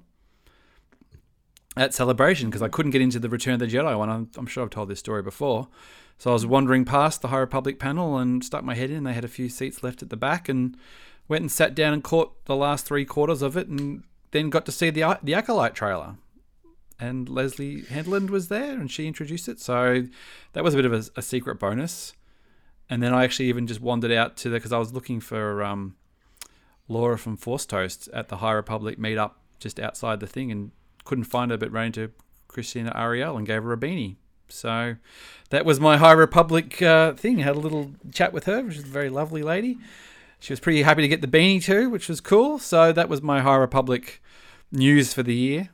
at Celebration because I couldn't get into the Return of the Jedi one. I'm sure I've told this story before. So I was wandering past the High Republic panel and stuck my head in. They had a few seats left at the back and went and sat down and caught the last 3/4 of it and then got to see the Acolyte trailer. And Leslie Headland was there and she introduced it. So that was a bit of a secret bonus. And then I actually even just wandered out to because I was looking for Laura from Force Toast at the High Republic meetup just outside the thing and couldn't find her, but ran into Christina Ariel and gave her a beanie. So that was my High Republic thing. Had a little chat with her, which is a very lovely lady. She was pretty happy to get the beanie too, which was cool. So that was my High Republic news for the year.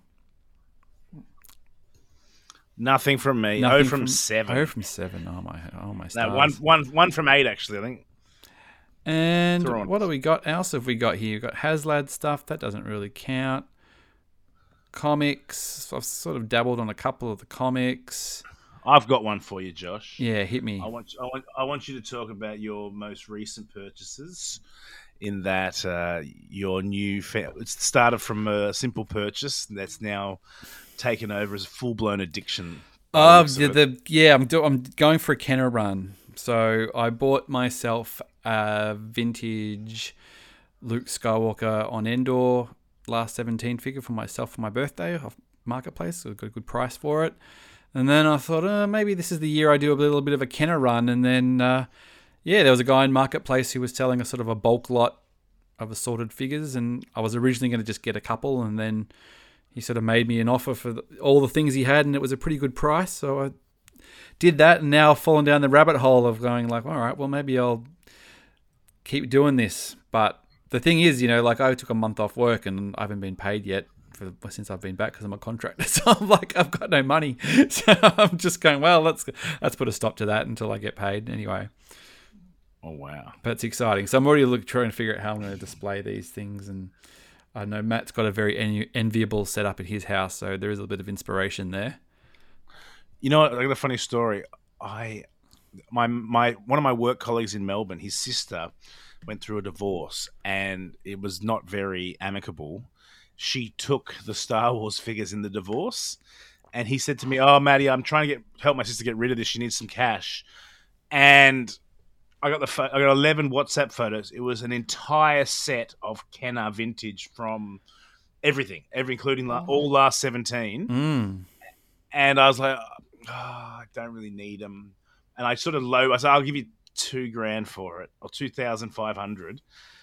Nothing from me. Nothing from 7. 0 from 7. Oh my No, stars. one from 8 actually. I think. And Throw on. what do we got? Else have we got here? We've got HasLab stuff. That doesn't really count. Comics. I've sort of dabbled on a couple of the comics. I've got one for you, Josh. Yeah, hit me. I want you to talk about your most recent purchases. In that your new it's started from a simple purchase that's now taken over as a full blown addiction. I'm going for a Kenner run. So I bought myself a vintage Luke Skywalker on Endor last 17 figure for myself for my birthday off Marketplace. So I got a good price for it. And then I thought, maybe this is the year I do a little bit of a Kenner run. And then, there was a guy in Marketplace who was selling a sort of a bulk lot of assorted figures. And I was originally going to just get a couple. And then he sort of made me an offer for all the things he had. And it was a pretty good price. So I did that. And now I've fallen down the rabbit hole of going like, all right, well, maybe I'll keep doing this. But the thing is, I took a month off work and I haven't been paid yet since I've been back because I'm a contractor. So I'm like, I've got no money. So I'm just going, well, let's put a stop to that until I get paid anyway. Oh, wow. But it's exciting. So I'm already trying to figure out how I'm going to display these things. And I know Matt's got a very enviable setup at his house. So there is a bit of inspiration there. You know what? I got a funny story. One of my work colleagues in Melbourne, his sister went through a divorce and it was not very amicable. She took the Star Wars figures in the divorce, and he said to me, "Oh, Maddie, I'm trying to help my sister get rid of this. She needs some cash." And I got I got 11 WhatsApp photos. It was an entire set of Kenner vintage from everything, including all last 17. Mm. And I was like, I don't really need them. And I sort of I said, I'll give you $2,000 for it, or 2,500.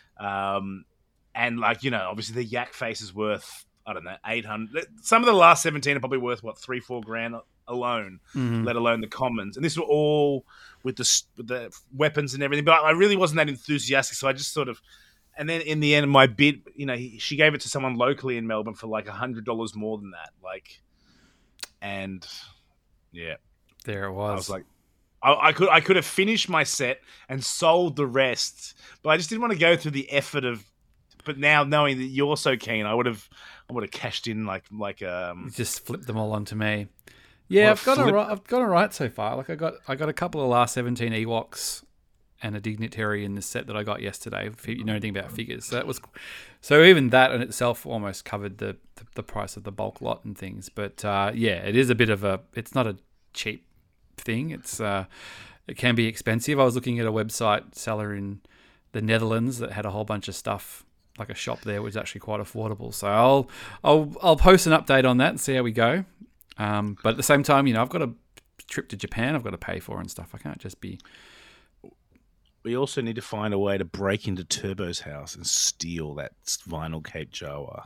And obviously the yak face is worth, I don't know, 800. Some of the last 17 are probably worth what, $3,000-4,000 alone, let alone the commons. And this were all with the weapons and everything. But I really wasn't that enthusiastic, so I just sort of. And then in the end, my bid, she gave it to someone locally in Melbourne for like $100 more than that. Like, and yeah, There it I was. was like, I could have finished my set and sold the rest, but I just didn't want to go through the effort of. But now knowing that you're so keen, I would have cashed in like You just flipped them all onto me. Yeah, I've gone all right so far. Like I got a couple of last 17 Ewoks and a dignitary in the set that I got yesterday. If you know anything about figures, so even that in itself almost covered the price of the bulk lot and things. But yeah, it is a bit of a. It's not a cheap thing. It can be expensive. I was looking at a website seller in the Netherlands that had a whole bunch of stuff. Like a shop there was actually quite affordable. So I'll post an update on that and see how we go. But at the same time, I've got a trip to Japan I've got to pay for and stuff. I can't just be. We also need to find a way to break into Turbo's house and steal that vinyl Cape Jawa.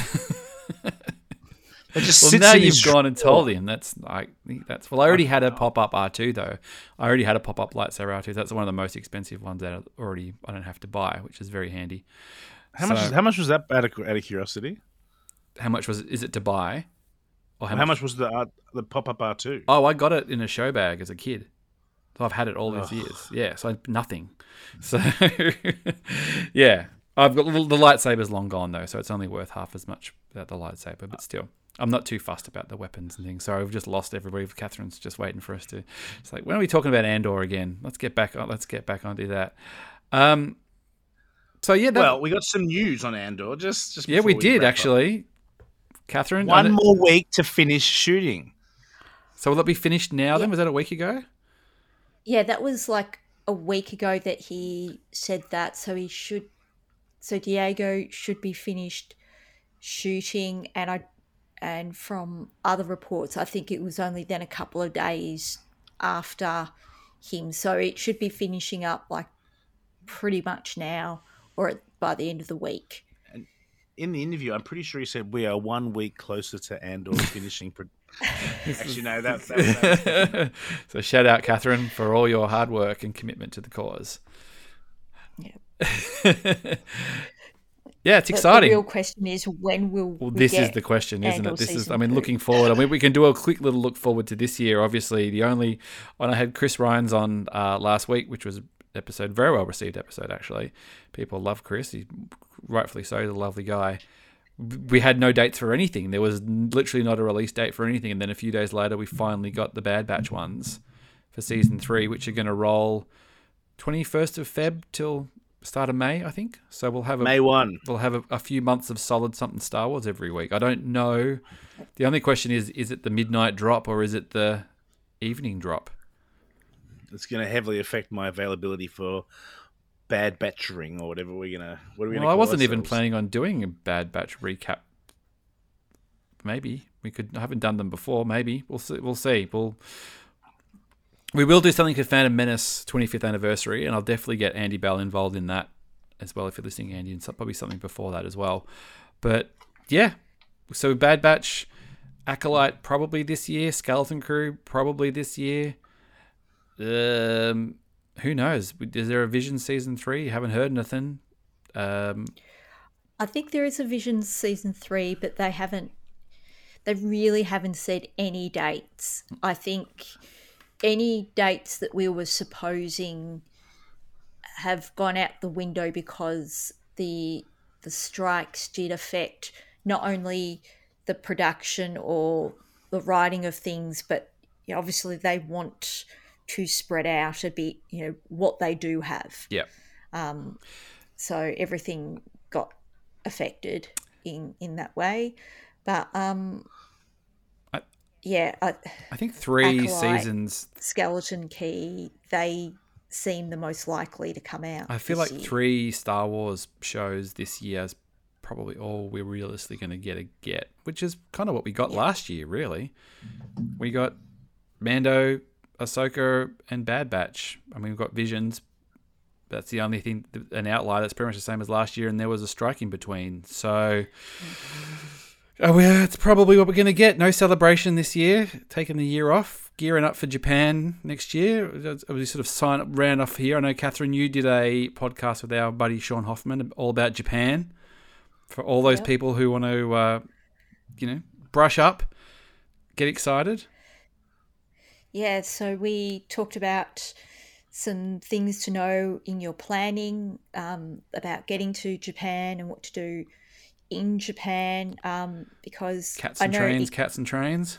Well, now you've gone and told him. I already had a pop-up R2 though. I already had a pop-up lightsaber R2. That's one of the most expensive ones that I don't have to buy, which is very handy. How much was that out of curiosity? How much is it to buy? Or how much was the pop-up R2? Oh, I got it in a show bag as a kid. So I've had it all these years. Yeah, so nothing. So yeah, I've got the lightsaber's long gone though, so it's only worth half as much without the lightsaber. But still, I'm not too fussed about the weapons and things. So I've just lost everybody. Catherine's just waiting for us to. It's like, when are we talking about Andor again? Let's get back onto that. So yeah, we got some news on Andor. Just yeah, we did actually, Catherine. One more week to finish shooting. So will it be finished now? Then was that a week ago? Yeah, that was like a week ago that he said that. So Diego should be finished shooting, and from other reports, I think it was only then a couple of days after him. So it should be finishing up like pretty much now or by the end of the week. And in the interview, I'm pretty sure he said we are 1 week closer to Andor finishing. Actually, no, that So shout out, Catherine, for all your hard work and commitment to the cause. Yeah. Yeah, it's exciting. The real question is, when will Well, this is the question, isn't it? This is, season 2? Looking forward. We can do a quick little look forward to this year. Obviously, the only one I had Chris Rhines on last week, which was an episode, very well received episode, actually. People love Chris. He's rightfully so. He's a lovely guy. We had no dates for anything. There was literally not a release date for anything. And then a few days later, we finally got the Bad Batch ones for season 3, which are going to roll 21st of Feb till start of May, I think. So we'll have May 1. We'll have a few months of solid something Star Wars every week. I don't know. The only question is it the midnight drop or is it the evening drop? It's going to heavily affect my availability for Bad Batchering or whatever we're gonna. What are we? Well, I wasn't even planning on doing a Bad Batch recap. Maybe we could. I haven't done them before. Maybe we'll see. We will do something for Phantom Menace 25th anniversary, and I'll definitely get Andy Bell involved in that as well if you're listening, Andy, and probably something before that as well. But yeah, so Bad Batch, Acolyte probably this year, Skeleton Crew probably this year. Who knows? Is there a Vision season 3? You haven't heard anything. I think there is a Vision season 3, but they really haven't said any dates. I think any dates that we were supposing have gone out the window because the strikes did affect not only the production or the writing of things, but obviously they want to spread out a bit, what they do have. Yeah. So everything got affected in that way. But I think 3 Acolyte, seasons. Skeleton Key, they seem the most likely to come out. I feel like 3 Star Wars shows this year is probably all we're realistically going to get, which is kind of what we got last year, really. We got Mando, Ahsoka, and Bad Batch. I mean, we've got Visions. That's the only thing, an outlier that's pretty much the same as last year, and there was a strike in between. So, it's probably what we're going to get. No celebration this year. Taking the year off, gearing up for Japan next year. We sort of ran off here. I know, Catherine, you did a podcast with our buddy Sean Hoffman all about Japan. For all those people who want to, brush up, Get excited. Yeah, so we talked about some things to know in your planning, about getting to Japan and what to do in Japan, because Cats I and know trains, it. cats and trains.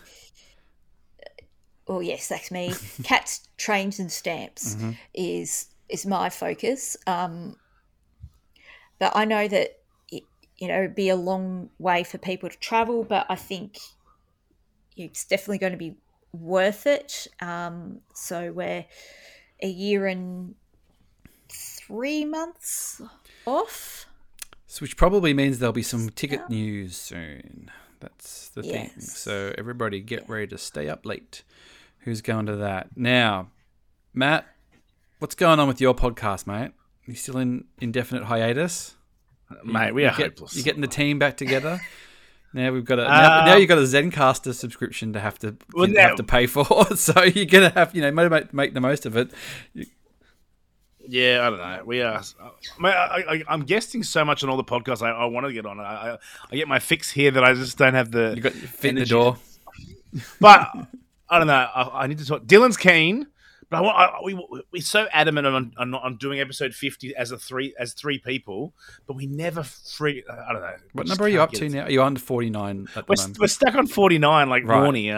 Oh yes, that's me. Cats, trains, and stamps Mm-hmm. is my focus. But I know that it'd be a long way for people to travel, but I think it's definitely going to be worth it. So we're a year and 3 months off. So which probably means there'll be some ticket news soon. That's the thing. Yes. So everybody get ready to stay up late. Who's going to that? Now, Matt, what's going on with your podcast, mate? You still in indefinite hiatus? Mate, we are hopeless. You're getting the team back together. Now we've got now you've got a Zencaster subscription to have to pay for, so you're gonna have make the most of it. Yeah, I don't know. We are. I'm guesting so much on all the podcasts I want to get on. I get my fix here that I just don't have the. You got your feet in the door. But I don't know. I need to talk. Dylan's keen, but we're so adamant on doing episode 50 as three people, but we never free. I don't know. What number are you up to now? Are you under 49 at the moment? We're stuck on 49, like right. Warney.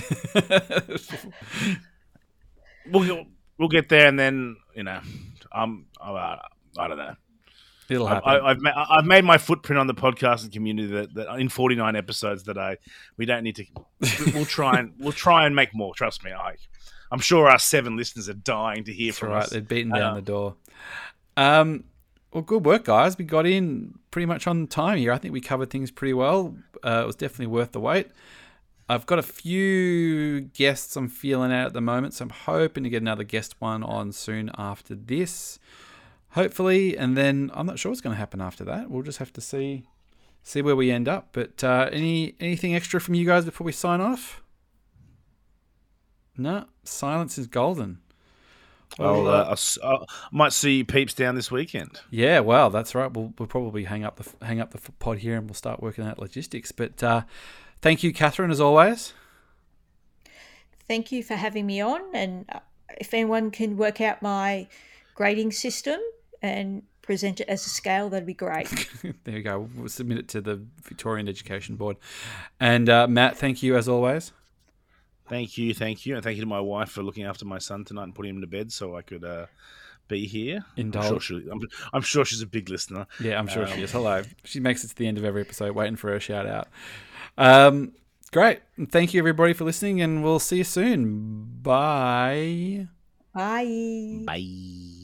We'll get there, and then I don't know. It'll happen. I've made my footprint on the podcasting community that in 49 episodes that we don't need to. We'll try and make more. Trust me, I'm sure our 7 listeners are dying to hear from us. They're beating down the door. Well, good work, guys. We got in pretty much on time here. I think we covered things pretty well. It was definitely worth the wait. I've got a few guests I'm feeling out at the moment, so I'm hoping to get another guest one on soon after this, hopefully. And then I'm not sure what's going to happen after that. We'll just have to see where we end up. But anything extra from you guys before we sign off? No, silence is golden. I might see peeps down this weekend. Yeah, well, that's right. We'll probably hang up the pod here and we'll start working out logistics. But thank you, Catherine, as always. Thank you for having me on. And if anyone can work out my grading system and present it as a scale, that'd be great. There you go. We'll submit it to the Victorian Education Board. And Matt, thank you as always. Thank you. And thank you to my wife for looking after my son tonight and putting him to bed so I could be here. I'm sure she's a big listener. Yeah, I'm sure she is. Hello. She makes it to the end of every episode waiting for her shout out. Great. Thank you, everybody, for listening, and we'll see you soon. Bye. Bye. Bye.